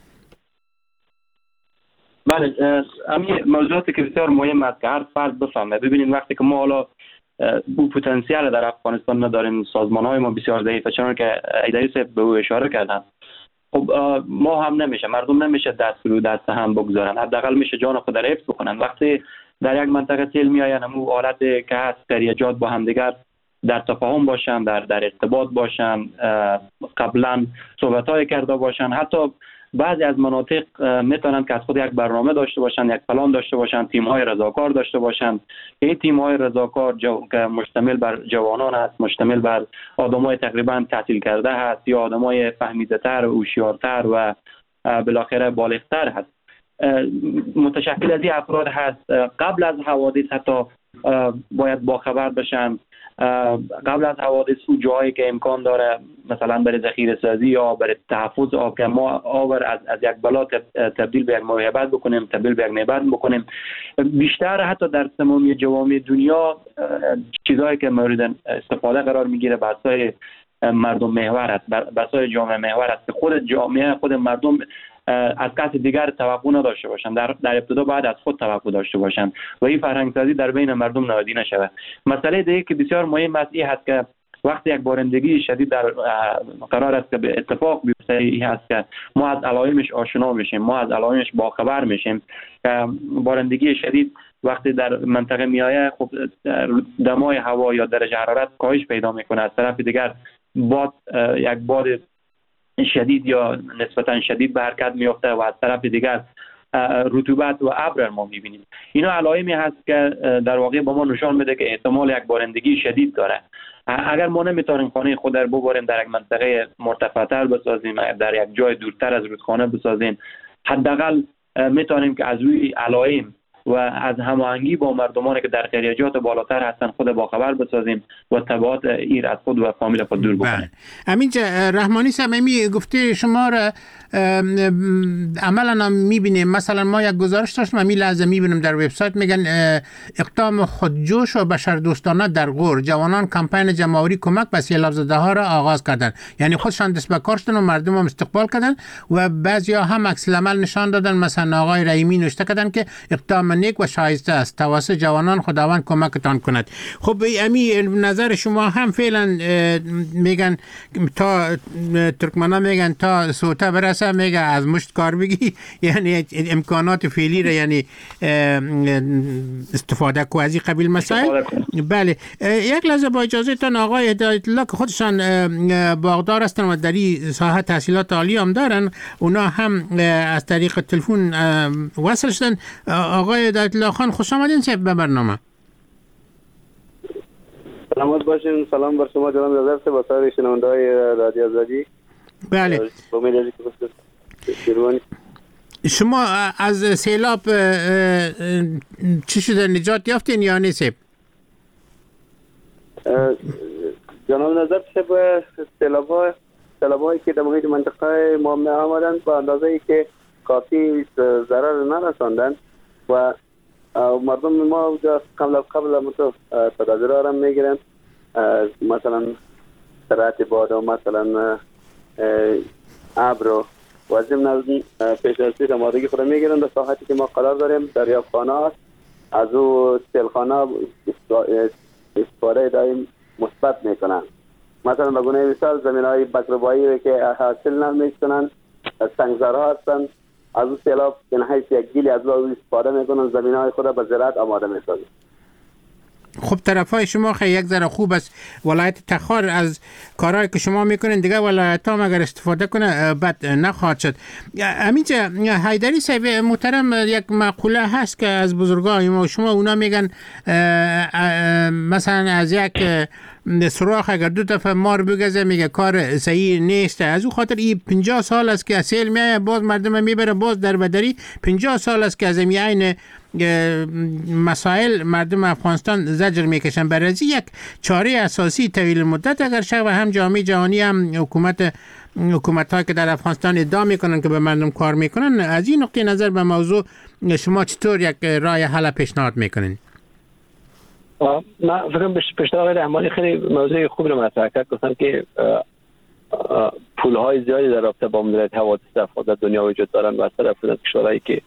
بله، همین موضوعاتی که بسیار مهم است که هر فرد بفهمه. ببینید وقتی که ما حالا بو پتانسیل در افغانستان نداریم، سازمان‌های ما بسیار ضعیفه، چون که حیدری صاحب به او اشاره کردن، خب ما هم نمیشه، مردم نمیشه دست رو دست هم بگذارن، حداقل میشه جان خود را حفظ بکنن. وقتی در یک منطقه سیل میآین، همون حالت که هست قریجات با همدیگر در تفاهم باشن، در ارتباط باشن، قبلا صحبت‌های کرده باشن، حتی بعضی از مناطق میتونن که از خود یک برنامه داشته باشن، یک پلان داشته باشن، تیم‌های رضاکار داشته باشن. این تیم‌های رضاکار که مشتمل بر جوانان است، مشتمل بر آدمای تقریبا تحصیل کرده هست یا آدمای فهمیده‌تر و هوشیارتر و بالاخره بالغ‌تر هست، متشکل از این افراد هست. قبل از حوادث حتی باید باخبر بشن، قبل از حوادث او جایی که امکان داره مثلا برای ذخیره سازی یا برای تحفظ آب که ما آب از یک بلا تبدیل به یک موهبت بکنیم، تبدیل به یک نعمت بکنیم. بیشتر حتی در تمامی جوامع دنیا چیزایی که مورد استفاده قرار میگیره بحث‌های مردم محور است، بحث‌های جامعه محور است که خود جامعه، خود مردم از کسی دیگر توقع نداشته باشند، در ابتدا بعد از خود توقع داشته باشند و این فرهنگ سازی در بین مردم نهادی نشود. مسئله دیگه که بسیار مهم است این هست که وقتی یک بارندگی شدید در قرار است که به اتفاق بیفته، این هست که ما از علائمش آشنا میشیم، ما از علائمش باخبر میشیم که بارندگی شدید وقتی در منطقه میآید، خب دمای هوا یا درجه حرارت کاهش پیدا میکنه، از طرف دیگر باد یک باد شدید یا نسبتا شدید به حرکت میفته و از طرف دیگر رطوبت و ابر ما میبینیم. اینا علائمی هست که در واقع با ما نشان میده که احتمال یک بارندگی شدید داره. اگر ما نمیتونیم خانه خود را ببریم در یک منطقه مرتفع‌تر بسازیم، در یک جای دورتر از رودخانه بسازیم، حداقل میتونیم که از روی علائم و از هماهنگی با مردمانی که در خیریجات بالاتر هستن خود با خبر بسازیم و تبعات ایر از خود و فامیل خود دور بکنیم. امین رحمانی صمیمی گفته شما را عملا میبینیم. مثلا ما یک گزارش داشتیم همین لحظه میبینیم در وبسایت میگن اقدام خودجوش و بشردوستانه در غور، جوانان کمپین جمع‌آوری کمک به سیلاب زده ها را آغاز کردند. یعنی خودشان دست به کار شدن و مردم هم استقبال کردند و بعضیا هم عکس العمل نشان دادن. مثلا آقای رحیمی نوشته کردن که اقدام نیک و شایسته است، توسط جوانان خداوند کمکتان کند. خب امین نظر شما هم فعلا میگن تا ترکمنان میگن تا سوته برسه، میگه از مشت کار بگی، یعنی امکانات فعلی را یعنی استفاده کو از این قبیل مسائل. بله یک لحظه با اجازهتان آقای هدایت الله که خودشان باغدار هستن و در این ساحه تحصیلات عالی هم دارن، اونا هم از طریق تلفن وصل شدن. آقای هدایت الله خان خوش آمدین به برنامه. سلامت باشین. سلام بر شما جناب نظر با سایر شنونده‌های رادیو آزادی. بله. شما از سیلاب چی شده، نجات یافتین یا نیست؟ جناب نظر به سیلاب‌هایی که در محیط منطقه ما می آمدند با اندازه‌ای که کافی ضرر نرساندند و مردم ما قبل تدابیر را میگیرند، مثلا سرعت باد و مثلا ابر و ضمن پیش از پیش آمادگی خود میگیرند. در ساحتی که ما قرار داریم دریافتخانه است، از او سیلخانه استفاده دائم مثبت میکنند. مثلا به گونه مثال زمینهای بکربایی که حاصل نمیکنند، سنگزارها هستند، از او سیلاب به حیث یک گیلی از او استفاده میکنن، زمینهای خود به زراعت آماده میسازند. خب طرفای شما خیلی یک ذره خوب است. ولایت تخار از کارهایی که شما میکنین دیگه ولایت هم اگر استفاده کنه بد نخواهد شد. همینجا حیدری صاحب محترم، یک مقوله هست که از بزرگان ما شما اونا میگن مثلا از یک سوراخ اگر 2 دفعه مار بگزه میگه کار صحیح نیست. از او خاطر این 50 سال است که سیل میایه باز مردم میبره باز در بدری. 50 سال است که از این مسائل مردم افغانستان زجر میکشن. برای یک چاره اساسی طویل مدت اگر شد و هم جامعه جهانی هم حکومت ها که در افغانستان ادعا میکنن که به مردم کار میکنن، از این نقطه نظر به موضوع شما چطور یک راه حل پیشنهاد میکنین؟ من فکرم پیشنهاد آقای رحمانی خیلی موضوع خوب رو مطرح کرد. گفتم که پولهای زیادی در رابطه با مدیریت حوادث در دنیا وجود دارن و از طرف کشورهایی که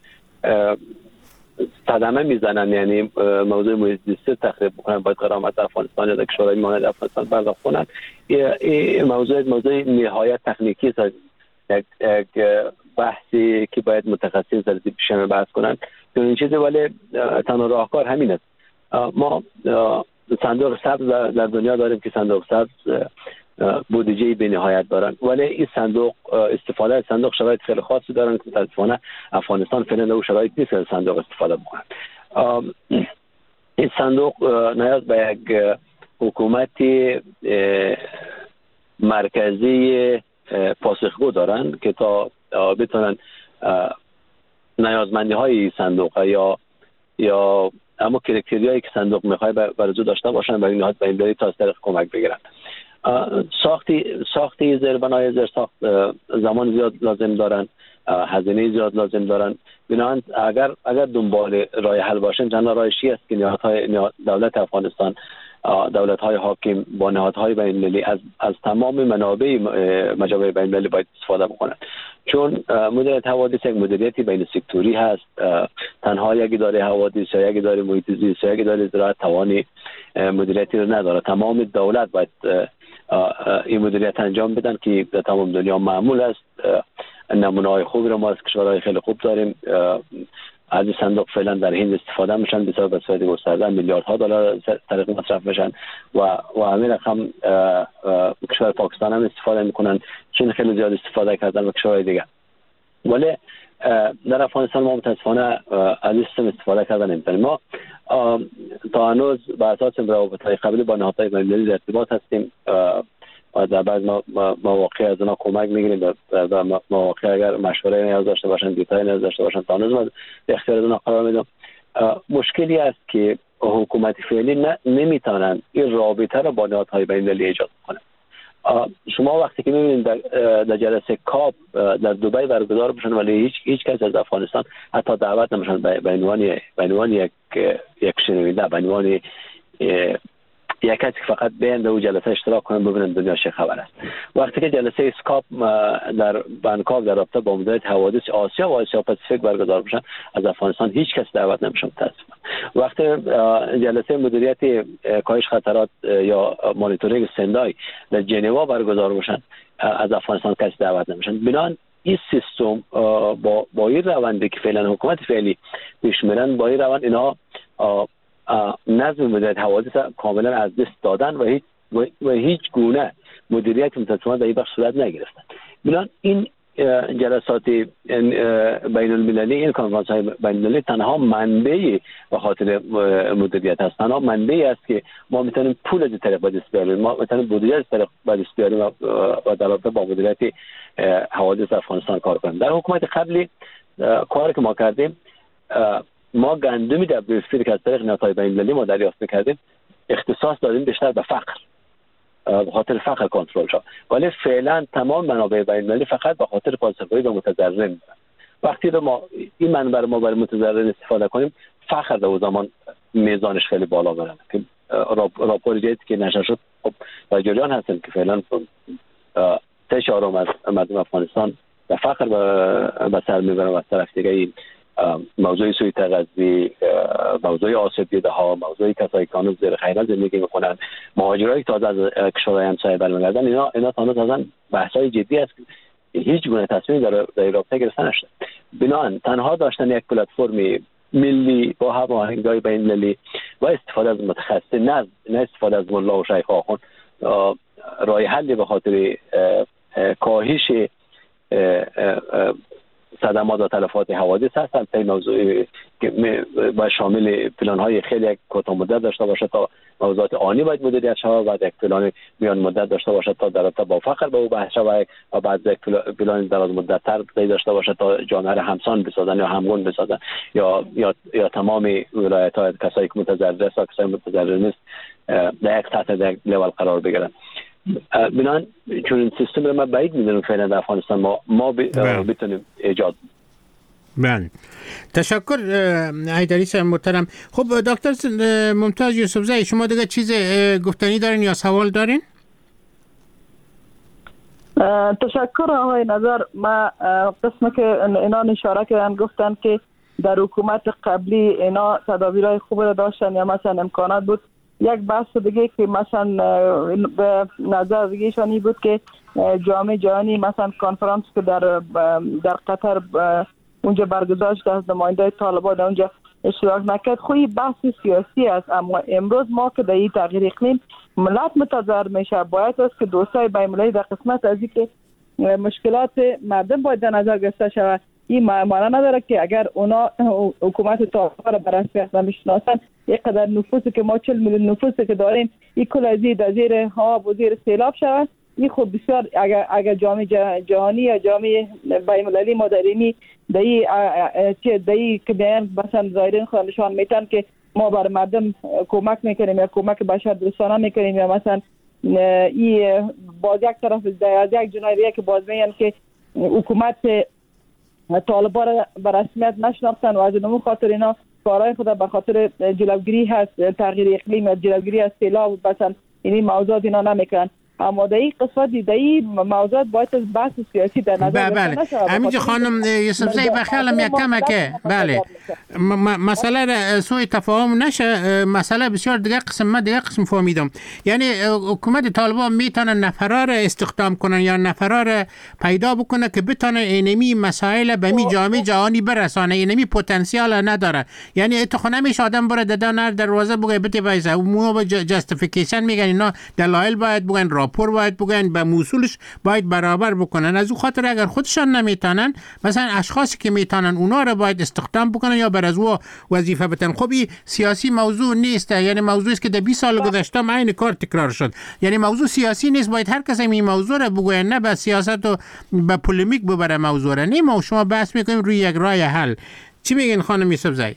صدمه میزنن، یعنی موضوع محیط زیستی تخریب میکنن، باید غرامت افغانستان یا کشورهای مانند افغانستان پرداخت کنن. این موضوع نهایت تکنیکی است، یک بحثی که باید متخصصین در پیشم بحث کنن. این چیزی ولی تنها راهکار همین است. ما صندوق سبز در دنیا داریم که صندوق سبز بودجه بی‌نهایت دارن، ولی این صندوق استفاده از صندوق شرایط خیلی خاصی دارن که متاسفانه افغانستان فعلا او شرایط نیست که صندوق استفاده بکنن. این صندوق نیاز به یک حکومت مرکزی پاسخگو دارن که تا بتونن نیازمندی های صندوق یا اما کرکتریایی که صندوق میخواد برزو داشته باشن برای نهاد بین‌المللی تا از طریق کمک بگیرن. ساختی زیربنای زیرساخت زمان زیاد لازم دارن، هزینه زیاد لازم دارن. بنابراین اگر دنبال راه حل باشن، تنها راهشی است که دولت افغانستان، دولت‌های حاکم با نهادهای بین‌المللی از تمام منابع مجامع بین‌المللی باید استفاده بکنند، چون مدیریت حوادث یک مدیریتی بین سکتوری هست. تنها یک اداره حوادث یا یک اداره محیط زیست یا یک اداره زراعت توانی مدیریتی رو نداره. تمام دولت باید این مدیریت انجام بدن که در تمام دنیا معمول است. نمونه‌های خوب رو ما از کشورهای خیلی خوب داریم. از این صندوق فعلا در هند استفاده میشن، بسیار به صورت گسترده میلیاردها دلار طریق مصرف میشن و همین رقم کشور پاکستان هم استفاده میکنن، چین خیلی زیاد استفاده کردن و کشورهای دیگه. ولی در افغانستان ما متاسفانه از این سیستم استفاده کردن نمیتونیم. ما تا هنوز به اساس روابط‌های قبلی با نهادهای بین‌المللی در ارتباط هستیم و در بعض مواقع از اونا کمک میگیریم و مواقع اگر مشوره نیاز داشته باشن، دیتای نیاز داشته باشن، تا هنوز ما در اختیار اونا قرار میدم. مشکلی است که حکومت فعلی نمیتونن این رابطه رو با نهادهای بین‌المللی ایجاد کنن. شما وقتی که میبینید در جلسه کاپ در دبی برگزار بشن ولی هیچ کس از افغانستان حتی دعوت نمیشن به عنوان یک شنونده، به عنوان یک کسی که فقط بیان در جلسه اشتراک کنن ببینن دنیا چه خبر است. وقتی که جلسه اسکاپ در بانکوک در رابطه با مدیریت حوادث آسیا و آسیا پاسیفیک برگزار بشن، از افغانستان هیچ کس دعوت نمیشه متاسفانه. وقتی جلسه مدیریت کاهش خطرات یا مانیتورینگ سندای در ژنوا برگزار بشن، از افغانستان کس دعوت نمیشن. بنابراین این سیستم با این روندی که فعلا حکومت فعلی پیش میرن، با این روند اینا نظم مدیریت حوادث کاملا از دست دادن و هیچ گونه مدیریت متاسفانه در این بخش صورت نگرفتن. بنابراین این جلسات بین المللی، این کنفرانس های بین المللی تنها منبعی به خاطر مدیریت هست، تنها منبعی است که ما میتونیم پول از طریق به دست بیاریم، ما میتونیم بودجه از طریق به دست بیاریم و در رابطه با مدیریت حوادث افغانستان کار کنیم. در حکومت قبلی کاری که ما کردیم، ما گندمی در WFP که از طریق نهادهای بین‌المللی ما دریافت می‌کردیم اختصاص دادیم بیشتر به فقر، به خاطر فقر کنترل شد. ولی فعلا تمام منابع بین‌المللی فقط به خاطر پاسخگویی به متضررین. وقتی ما این منبع رو ما برای متضررین استفاده کنیم، فقر در اون زمان میزانش خیلی بالا بره. که راپور جدیدی که نشر شد، خب در جریان هستیم که فعلا 3/4 از مردم افغانستان در فقر به سر میبرن و از طرف دیگه موضوع سوی تغذیه، موضوع آسیب دیده ها، موضوع کسایی که هنوز زیر خیرات زندگی میکنن، مهاجرایی تازه از کشورهای همسایه برمیگردن، اینا تازه بحث‌های جدی است که هیچ گونه تصمیم در رابطه گرفته نشده. بنابراین تنها داشتن یک پلتفرم ملی با هماهنگی بین‌المللی و استفاده از متخصص، نه استفاده از ملا و شیخ آخوند، راه حلی به خاطر کاهش صدمات و تلفات حوادث هستند. این موضوع که با شامل پلان‌های خیلی کوتاه مدت داشته باشه تا موضوعات آنی باید مدیریت شود، بعد یک پلان میان مدت داشته باشه تا در رابطه با فقر به او بحث شود و بعد یک پلان دراز مدت تر داشته باشه تا جامعه همسان بسازن یا همگون بسازن یا تمام ولایت‌ها کسایی که متضرر است و کسایی متضرر نیست در یک سطح در لول قرار بگیرن. بنابراین چون این سیستم رو ما بعید میدونم فعلا در افغانستان ما بتونیم ایجاد. بله، تشکر حیدری صاحب محترم. خب دکتر ممتاز یوسفزئی، شما دیگه چیز گفتنی دارین یا سوال دارین؟ تشکر آقای نظر. ما قسم که اینا اشاره کردن گفتن که در حکومت قبلی اینا تدابیرهای خوب را داشتن یا مثلا امکانات بود. یک بحث دیگه که مثلا به نظر دیگه شانی بود که جامعه جهانی مثلا کنفرانس که در قطر اونجا برگزار شده از نماینده طالبان اونجا اشتراک نکرد خوی بحث سیاسی است. اما امروز ما که در این تغییر اقلیم ملت متضرر میشه، باید است که دوستای بین‌المللی در قسمت از اینکه مشکلات مردم باید در نظر گرفته شود. این معنی نداره که اگر اونا حکومت طالبان را بر اساس نمیشناسن، یک قدر نفوذی که ما 40 میلیون نفوذی که داریم این کل از در زیر آب و زیر سیلاب شود، این خب بسیار اگر جامعه جهانی یا جامعه بین‌المللی ما در اینی که بیان مثلا ظاهرین خود نشان میتن که ما بر مردم کمک میکنیم یا کمک بشر دوستانه میکنیم، یا مثلا این باز یک طرف از یک جنایه که باز میگن که حکومت طالبان را به رسمیت نشناختن و از اون خاطر اینا کارهای خود به خاطر جلوگیری هست تغییر اقلیم یا جلوگیری از سیلاب مثلا این موضوعات اینا نمیکنن. اما در این قسمت در این موضوعات باید از بحث سیاسی در نظر بله همینجا خانم یوسفزئی بخیالم یک کمکه بله مسئله سوء تفاهم نشه، مسئله بسیار دیگه قسم فهمیدم. یعنی حکومت طالبان میتونه نفرار استخدام کنن یا نفرار پیدا بکنه که بتونه اینمی مسائل به می جامعه جهانی برسانه، اینمی پتانسیال نداره. یعنی تو نمیشه آدم بره در دروازه بگه بده وایسه مو به جاستیفیکیشن میگن اینا دلایل باید بگن، راپور باید بگن، به موصولش باید برابر بکنن. از اون خاطر اگر خودشان نمیتونن مثلا اشخاصی که میتونن اونا رو باید استخدام بکنن یا بر از او وظیفه بدن. خب این سیاسی موضوع نیست، یعنی موضوعی است که در 20 سال گذشته عین کار تکرار شد. یعنی موضوع سیاسی نیست، باید هر کس این موضوع رو بگه، نه به سیاست و به پولیمیک ببره موضوع رو. نه ما شما بحث میکنیم روی یک راه حل. چی میگین خانم یوسفزئی؟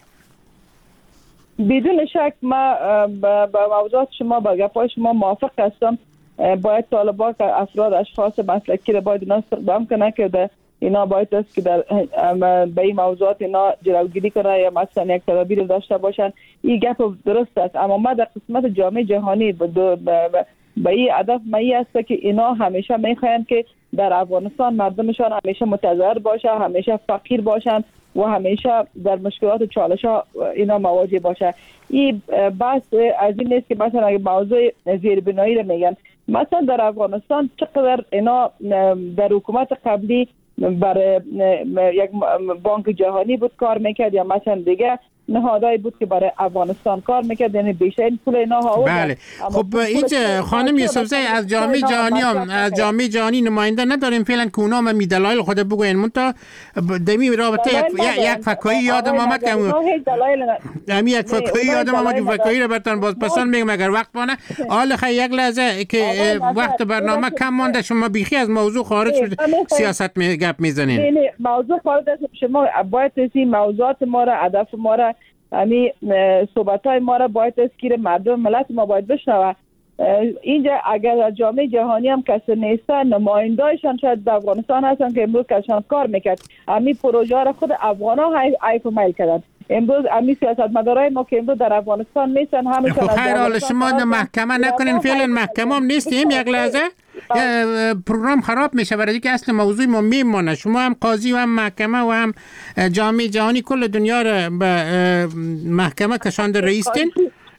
بدون شک ما با موضوعات شما با گپای شما موافق هستم. باید طالبان که افراد اشخاص مسلکی را باید اینا استخدام کنه که اینا باید است که در به این موضوعات اینا جلوگیری کنه یا مثلا یک تدابیر داشته باشن. این گپ درست است، اما ما در قسمت جامعه جهانی به این هدف مایی است که اینا همیشه میخواین که در افغانستان مردمشان همیشه متضرر باشه، همیشه فقیر باشن و همیشه در مشکلات و چالش ها اینا مواجه باشه. این بحث از این نیست که مثلا اگه موضوع زیربنایی رو میگن، مثلا در افغانستان چقدر اینا در حکومت قبلی برای یک بانک جهانی بود کار میکرد یا مثلا دیگه نهادایی بود که برای افغانستان کار میکرد، یعنی بیشترین پول اینا ها. بله خب اینجا خانم یوسفزئی از جامعه جهانی نماینده نداریم فعلا که اونا هم دلایل خود بگوین. منتها دمی رابطه یک فکایی یادم آمد که همین یک فکایی یادم آمد که فکایی رو براتون باز پسند میگم اگر وقت مانه. حالا یک لحظه که وقت برنامه کم مانده، شما بیخی از موضوع خارج شد سیاست گپ میزنین. موضوع خارج از شما باید این موضوعات ما را هدف ما را همین صحبت‌های ما را باید تذکیر مردم ملت ما باید بشنوه. اینجا اگر از جامعه جهانی هم کسی نیستن، نماینده‌شان شاید در افغانستان هستن که امروز کشان کار میکرد همین پروژه را خود افغانا حیف و میل کردن. امروز همین سیاستمدارای ما که امروز در افغانستان نیستن همشان خیر حال شما محکمه نکنین، فعلا محکمه هم نیستیم. یک لحظه پروگرام خراب میشه برای که اصل موضوع ما میمونه. شما هم قاضی و هم محکمه و هم جامعه جهانی کل دنیا را به محکمه کشانده رئیستین.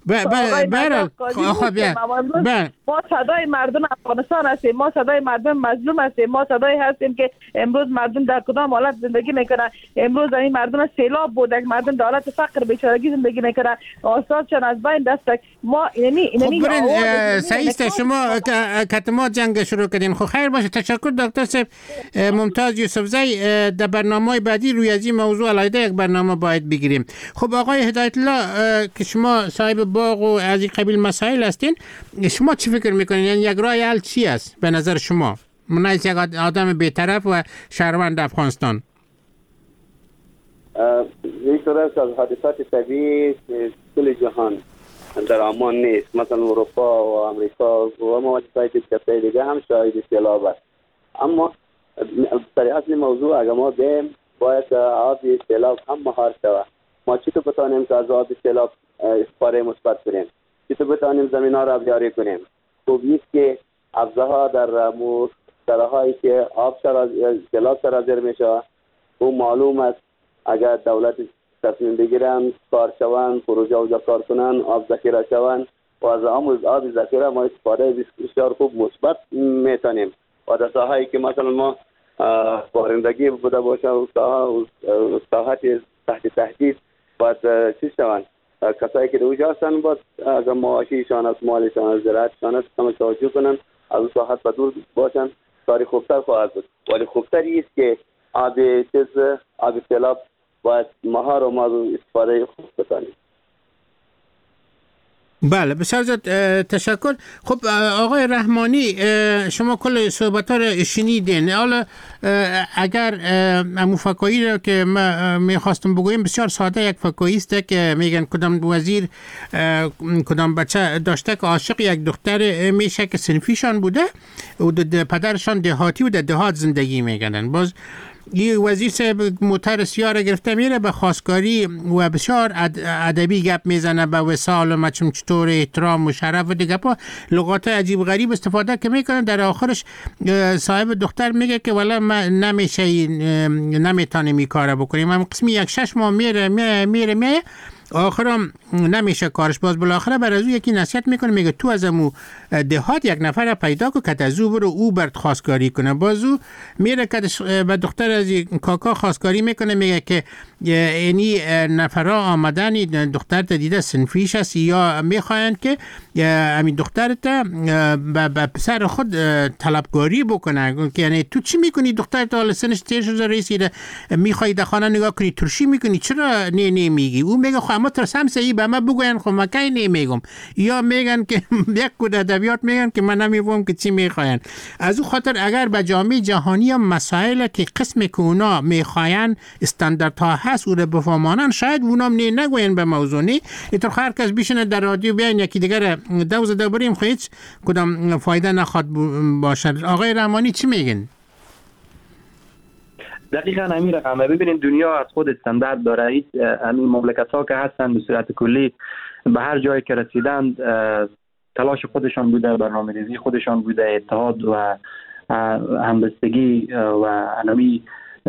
ما صدای مردم افغانستان هستیم، ما صدای مردم مظلوم هستیم، ما صدای هستیم که امروز مردم در کدام حالت زندگی میکنن. امروز این مردم سیلاب بود، مردم در حالت فقر بیچارگی زندگی میکنن، آثارشان از بین دست. ما یعنی سعیست شما کتما جنگ شروع کردین. خب خیر باشه، تشکر دکتر صاحب ممتاز یوسفزئی. در برنامه‌های بعدی روی از این موضوع علیحده یک برنامه باید بگیریم. خب آقای هدایت الله که شما صاحب باغ و از این قبیل مسائل هستین، شما چی فکر میکنین؟ یعنی یک راه حل چی است به نظر شما؟ من از یک آدم بی‌طرف و شهروند افغانستان. یک طور است از حادثات طبیعی کل جهان در امان نیست. مثلا اروپا و امریکا و مملکت‌های دیگه هم شاهد سیلاب است. اما در اصل موضوع اگر ما بیم باید آب سیلاب هم مهار شود. ما چطور بتانیم که از آب سیلاب استفاده مثبت کنیم؟ چطور بتانیم زمینا را آبیاری کنیم؟ خوب نیست که افزاها در سراهایی که آب سیلاب سرازیر میشه. او معلوم است اگر دولت تصمیم بگیرن کار شوند، پروژه اوجا کار کنن، آب ذخیره شوند و از آب ذخیره ما استفاده بسیار خوب مثبت میتونیم. و در ساحه‌ای که مثلا ما بارندگی بوده باشه و ساحات تحت تهدید باید چیز شوند. کسایی که دوجه هستن باید اگر معاشیشان است، مالشان است، زراعتشان است، همه توجه کنن، از اون ساحت و دور باشن، کاری خوبتر خواهد بود. ولی خوبتری است که آب سیلاب باید مهار و ما استفاده خوب بکنیم. بله بسیار زیاد تشکر. خب آقای رحمانی، شما کل صحبت ها رو شنیدین. حالا اگر امو فکایی رو که ما میخواستم بگویم بسیار ساده، یک فکایی است که میگن کدام وزیر کدام بچه داشته که عاشق یک دختر میشه که صنفیشان بوده و پدرشان دهاتی و در دهات زندگی میکنن. باز یه وزیر صاحب موتر سیاره گرفته میره به خواستگاری و بسیار ادبی گپ میزنه به وصال و مچم چطور احترام و شرف و دیگه پا لغات عجیب غریب استفاده که میکنه. در آخرش صاحب دختر میگه که والا نمیتونیم این کار بکنیم. هم قسمی 6 ماه میره آخرم نمیشه کارش. باز بالاخره بر از او یکی نصیحت میکنه، میگه تو از امو دهات یک نفر پیدا که از او برو او برد خواستگاری کنه. باز او میره که به دختر از کاکا خواستگاری میکنه، میگه که اینی نفرها آمدن دختر تا دیده صنفیش است یا میخواین که همین دختر تا به پسر خود طلبکاری بکنه. که یعنی تو چی میکنی؟ دختر تا حال سنش 30 رسیده میخوای در خانه نگاه کنی ترشی میکنی، چرا نه میگی؟ او میگه خب اما ترسم سعی به من بگوین خب مکی نمیگم. یا میگن که یک کود ادبیات میگن که من نمیفهم که چی میخواین. از او خاطر اگر به جامعه جهانی مسائل که قسم که اونا میخواین استانداردها هست او رو بفهمانن، شاید اونا نگوین به موضوع نی. اینطور هر کس بیشنه در رادیو بیاین یکی دیگر دوز بریم خب هیچ کدام فایده نخواد باشه. آقای رحمانی چی میگن؟ دقیقاً همین رقمه. ببینید دنیا از خود استاندارد داره. همین مملکت ها که هستن به صورت کلی به هر جایی که رسیدند تلاش خودشان بوده، برنامه‌ریزی خودشان بوده، اتحاد و همبستگی و انمی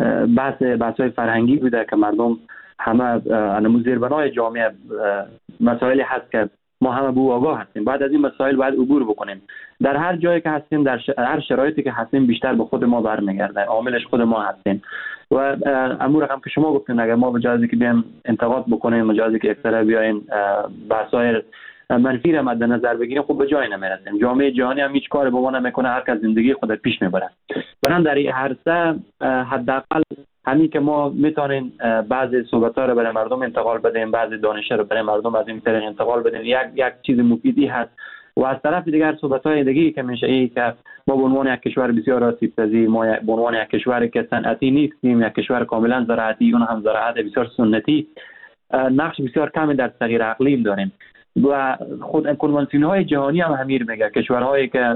بحث‌های فرهنگی بوده که مردم همه انمو زیربنای جامعه مسائلی هست که ما همه به آگاه هستیم. بعد از این مسائل باید عبور بکنیم. در هر جایی که هستیم، در هر شرایطی که هستیم، بیشتر به خود ما برمیگرده. عاملش خود ما هستیم. و امور رقم که شما گفتین اگر ما به جای اینکه بیایم انتقاد بکنیم، به جای اینکه اکثر بیاین بحث‌های منفی را مد نظر بگیریم، خب به جای نمیرسیم. جامعه جهانی هم هیچ کاری با ما نمیکنه، هر کس زندگی خود پیش میبره. بنابراین در این عرصه حداقل همین که ما میتونیم بعضی صحبت‌ها رو برای مردم انتقال بدیم، بعضی دانش رو برای مردم از این طریق انتقال بدیم، یک چیز مفیدی هست. و از طرف دیگر صحبت‌های دیگه که میشه این که ما به عنوان یک کشور بسیار آسیب‌پذیر، ما به عنوان یک کشوری که صنعتی نیستیم، یک کشور کاملا زراعتی، اون هم زراعت بسیار سنتی، نقش بسیار کمی در تغییر اقلیم داریم. و خود کنوانسیون‌های جهانی هم همین میگه کشورهایی که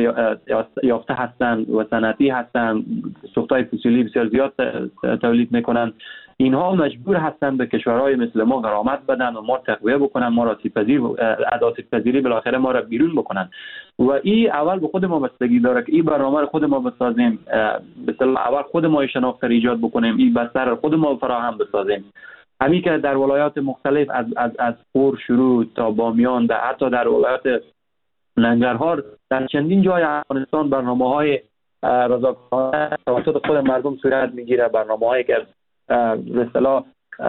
یافته هستند و صنعتی هستند، سوخت‌های فسیلی بسیار زیاد تولید میکنن، اینها مجبور هستند به کشورهای مثل ما غرامت بدن و ما تقویه بکنن، ما را آسیب‌پذیری بالاخره ما را بیرون بکنن. و این اول به خود ما بستگی داره که این برنامه رو خود ما بسازیم، اول خود ما شناخت ایجاد بکنیم، این بستر خود ما فراهم بسازیم. همین که در ولایات مختلف از خور شروع تا بامیان، حتی در ولایات ننگرهار، در چندین جای افغانستان برنامه‌های رضاکارانه توسط خود مردم صورت میگیره، برنامه‌هایی که به اصطلاح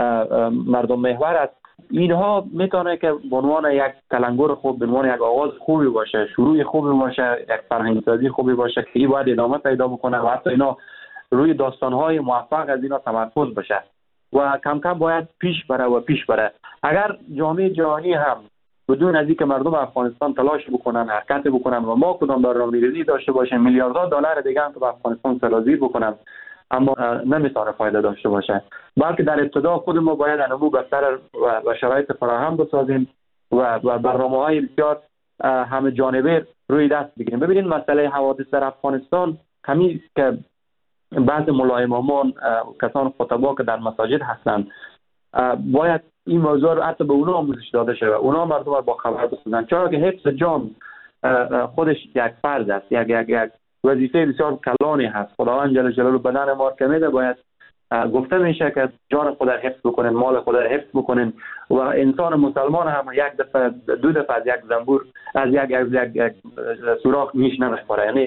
مردم محور است. اینها میتونه که به عنوان یک تلنگر خوب، به عنوان یک آغاز خوبی باشه، شروع خوبی باشه، یک فرهنگ‌سازی خوبی باشه که این باید ادامه پیدا بکنه و حتی اینا روی داستان‌های موفق از اینا تمرکز بشه و کم کم باید پیش بره. اگر جامعه جهانی هم بدون از اینکه مردم افغانستان تلاش بکنن، حرکت بکنن و ما کدام برنامه‌ریزی داشته باشیم، میلیاردها دلار دیگه هم که افغانستان سرازیر بکنن، اما نمیتونه فایده داشته باشه. بلکه در ابتدا خود ما باید انمو بستر و شرایط فراهم بسازیم و برنامه‌های بسیار همه جانبه روی دست بگیریم. ببینید مسئله حوادث در افغانستان همین که بعض ملای امامان، کسان خطبا که در مساجد هستند، باید این موضوع رو حتی به اونا آموزش داده شود، اونا مردم رو با خبر بسازن، چرا که حفظ جان خودش یک فرض است، یک وظیفه بسیار کلانی هست. خداوند جل جلاله بدن ما رو که میده، باید گفته میشه که جان خود را حفظ بکنین، مال خود را حفظ بکنین. و انسان مسلمان هم یک دفعه دو دفعه از یک زنبور، از یک سوراخ میش نمیخوره. یعنی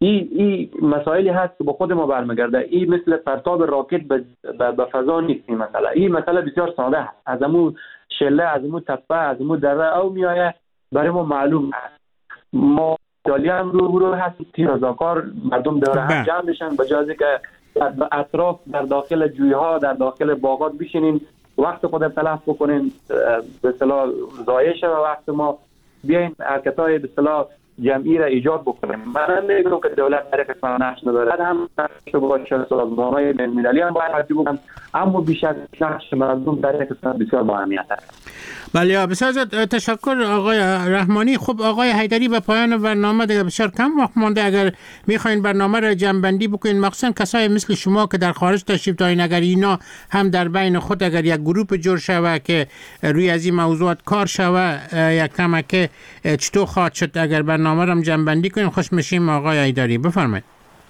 این مسائلی هست که با خود ما برمیگرده. این مثل پرتاب راکت به فضا نیست. این مسئله بسیار ساده هست. از امو شله، از امو تپه، از امو دره او میآید برای ما معلوم هست. ما دالی هم رو هست تیر رضاکار مردم دور هم جمع بشن به جای که در اطراف در داخل جویها در داخل باغات بشینین وقت خود تلف بکنین به اصطلاح ضایع شه وقت ما بیاین حرکت‌های به اصطلاح جمعی را ایجاد بکنیم. من نمیگم که دولت در کسان نقش نداره، هم نقش باشه، سازمان‌های بین‌المللی هم باید حرکت بکنن، اما بیشتر نقش مردم در کسان بسیار با اهمیت است. بله بسیار تشکر آقای رحمانی. خب آقای حیدری به پایان برنامه دیگه بسیار کم وقت مانده، اگر میخواین برنامه را جمع‌بندی بکنین مخصوصا کسای مثل شما که در خارج تشریف دارین، اگر اینا هم در بین خود اگر یک گروپ جور شوه که روی از این موضوعات کار شوه یک کمک چطور خواهد شد اگر برنامه را جمع‌بندی کنین خوش میشیم. آقای حیدری بفرمایید.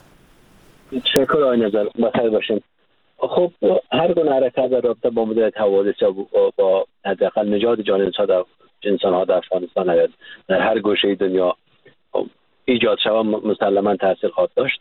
تشکر آقای نظر، بخیر باشین. خب هر گونه حرکت در رابطه با مدیریت حوادث یا با حداقل نجات جان انسان‌ها در افغانستان اگر در هر گوشه دنیا ایجاد شود مسلماً تاثیر خواهد داشت،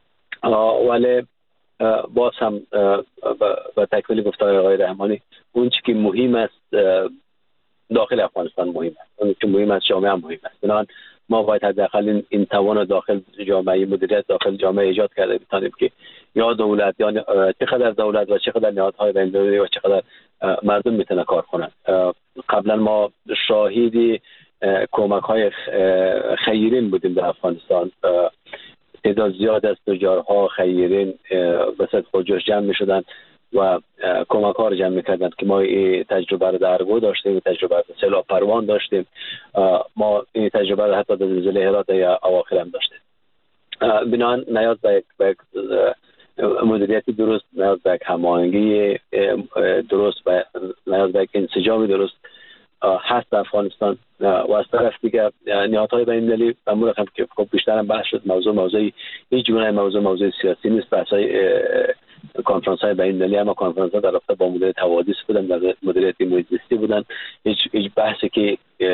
ولی باز هم با تکمیل گفتار آقای رحمانی اون چیزی که مهم است داخل افغانستان مهم است، اون که مهم است جامعه مهم است. بنابراین ما باید حداقل این توان داخل جامعه مدیریت داخل جامعه ایجاد کرده بتانیم که یا دولت یا چقدر دولت و چقدر نهادهای بین‌المللی و چقدر مردم میتونه کار کنند. قبلا ما شاهد کمک‌های خیرین بودیم در افغانستان. تعداد زیاد از تجارها خیرین وسط خودجوش جمع می‌شدند و کمک‌ها رو جمع می‌کردند که ما این تجربه رو در ارگو داشتیم، تجربه رو سیلاب پروان داشتیم، ما این تجربه رو حتی در زلزله هرات یا اواخر هم داشتیم. بنابراین نیاز به یک مدیریتی درست، نیاز به یک هماهنگی درست و نیاز به یک انسجام درست هست در افغانستان. و از طرف دیگه نهادهای بین‌المللی امور رقم که خب بیشتر هم بحث شد، موضوع هیچ گونه موضوع سیاسی نیست، بحث‌های کنفرانس های بین‌المللی اما کنفرانس ها در رابطه با مدیریت حوادث بودن، در مدیریت محیط زیستی بودن. هیچ بحثی که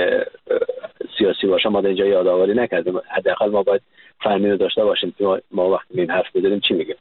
سیاسی باشه ما در اینجا یادآوری نکردیم. حداقل ما باید فهمیده داشته باشیم که ما وقتی این حرف می‌زنیم چی میگیم.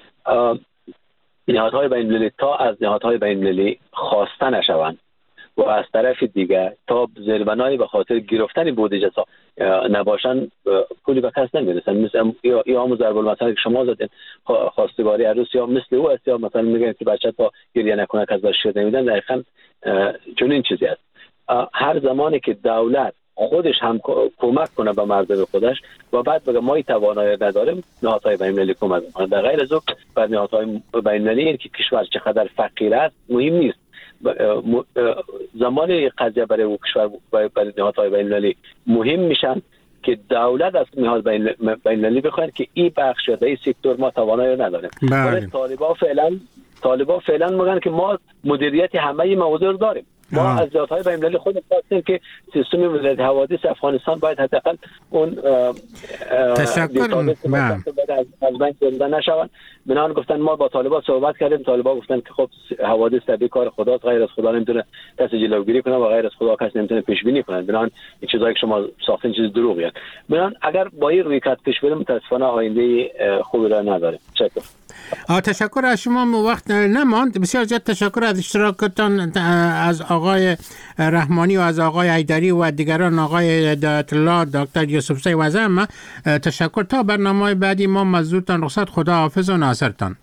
نهادهای بین‌المللی تا از نهادهای بین‌المللی خواسته نشوند و از طرف دیگه تا زیربنایی به خاطر گرفتن بودجه نباشن پولی به کس نمیرسن. مثل یا همون ضرب المثل که شما زدین خواستگاری عروس یا مثل او است، یا مثلا میگن که بچه تا گریه نکنه کس باش شده نمیدن. دقیقاً چون این چیزی است. هر زمانی که دولت خودش هم کمک کنه به مردم خودش و بعد بگه ما این توانایی نداریم، نهادهای بین‌المللی کمک میکنه. در غیر از اون بعد نهادهای بین‌المللی که کشور چقدر فقیر است مهم نیست. زمان قضیه برای او کشور برای نهادهای بین‌المللی مهم میشن که دولت از نهاد بین‌المللی بخواهد که این بخش یا این سکتور ما توانایی نداریم. ولی طالبان فعلا میگن که ما مدیریت همه موضوع رو داریم. ما از نهادهای بین‌المللی خود خواستیم که سیستم مدیریت حوادث افغانستان باید حداقل اون تشکر از بین بریده نشوند. بنابراین گفتن ما با طالبان صحبت کردیم، طالبان گفتن که خب حوادث طبیعی کار خداست، غیر از خدا نمیتونه کسی جلوگیری کنه و غیر از خدا کسی نمیتونه پیش بینی کنه. بنابراین این چیزایی که شما ساختین چیز دروغیه. بنابراین اگر با این رویکرد پیش بریم متاسفانه آینده خوبی را نداریم. تشکر از شما. وقت نماند. بسیار زیاد تشکر از اشتراکتان از آقای رحمانی و از آقای حیدری و دیگران، آقای هدایت الله، دکتر یوسفزی و زعما. تشکر. تا برنامه بعدی ما مزدورتان رخصت. خدا حافظ و ناصرتان.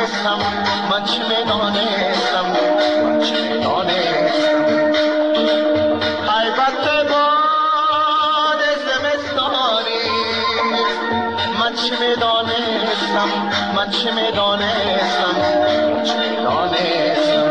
میدانستم من چه میدانستم من چه میدانستم البته باد زمستانی من چه میدانستم من چه میدانستم من چه میدانستم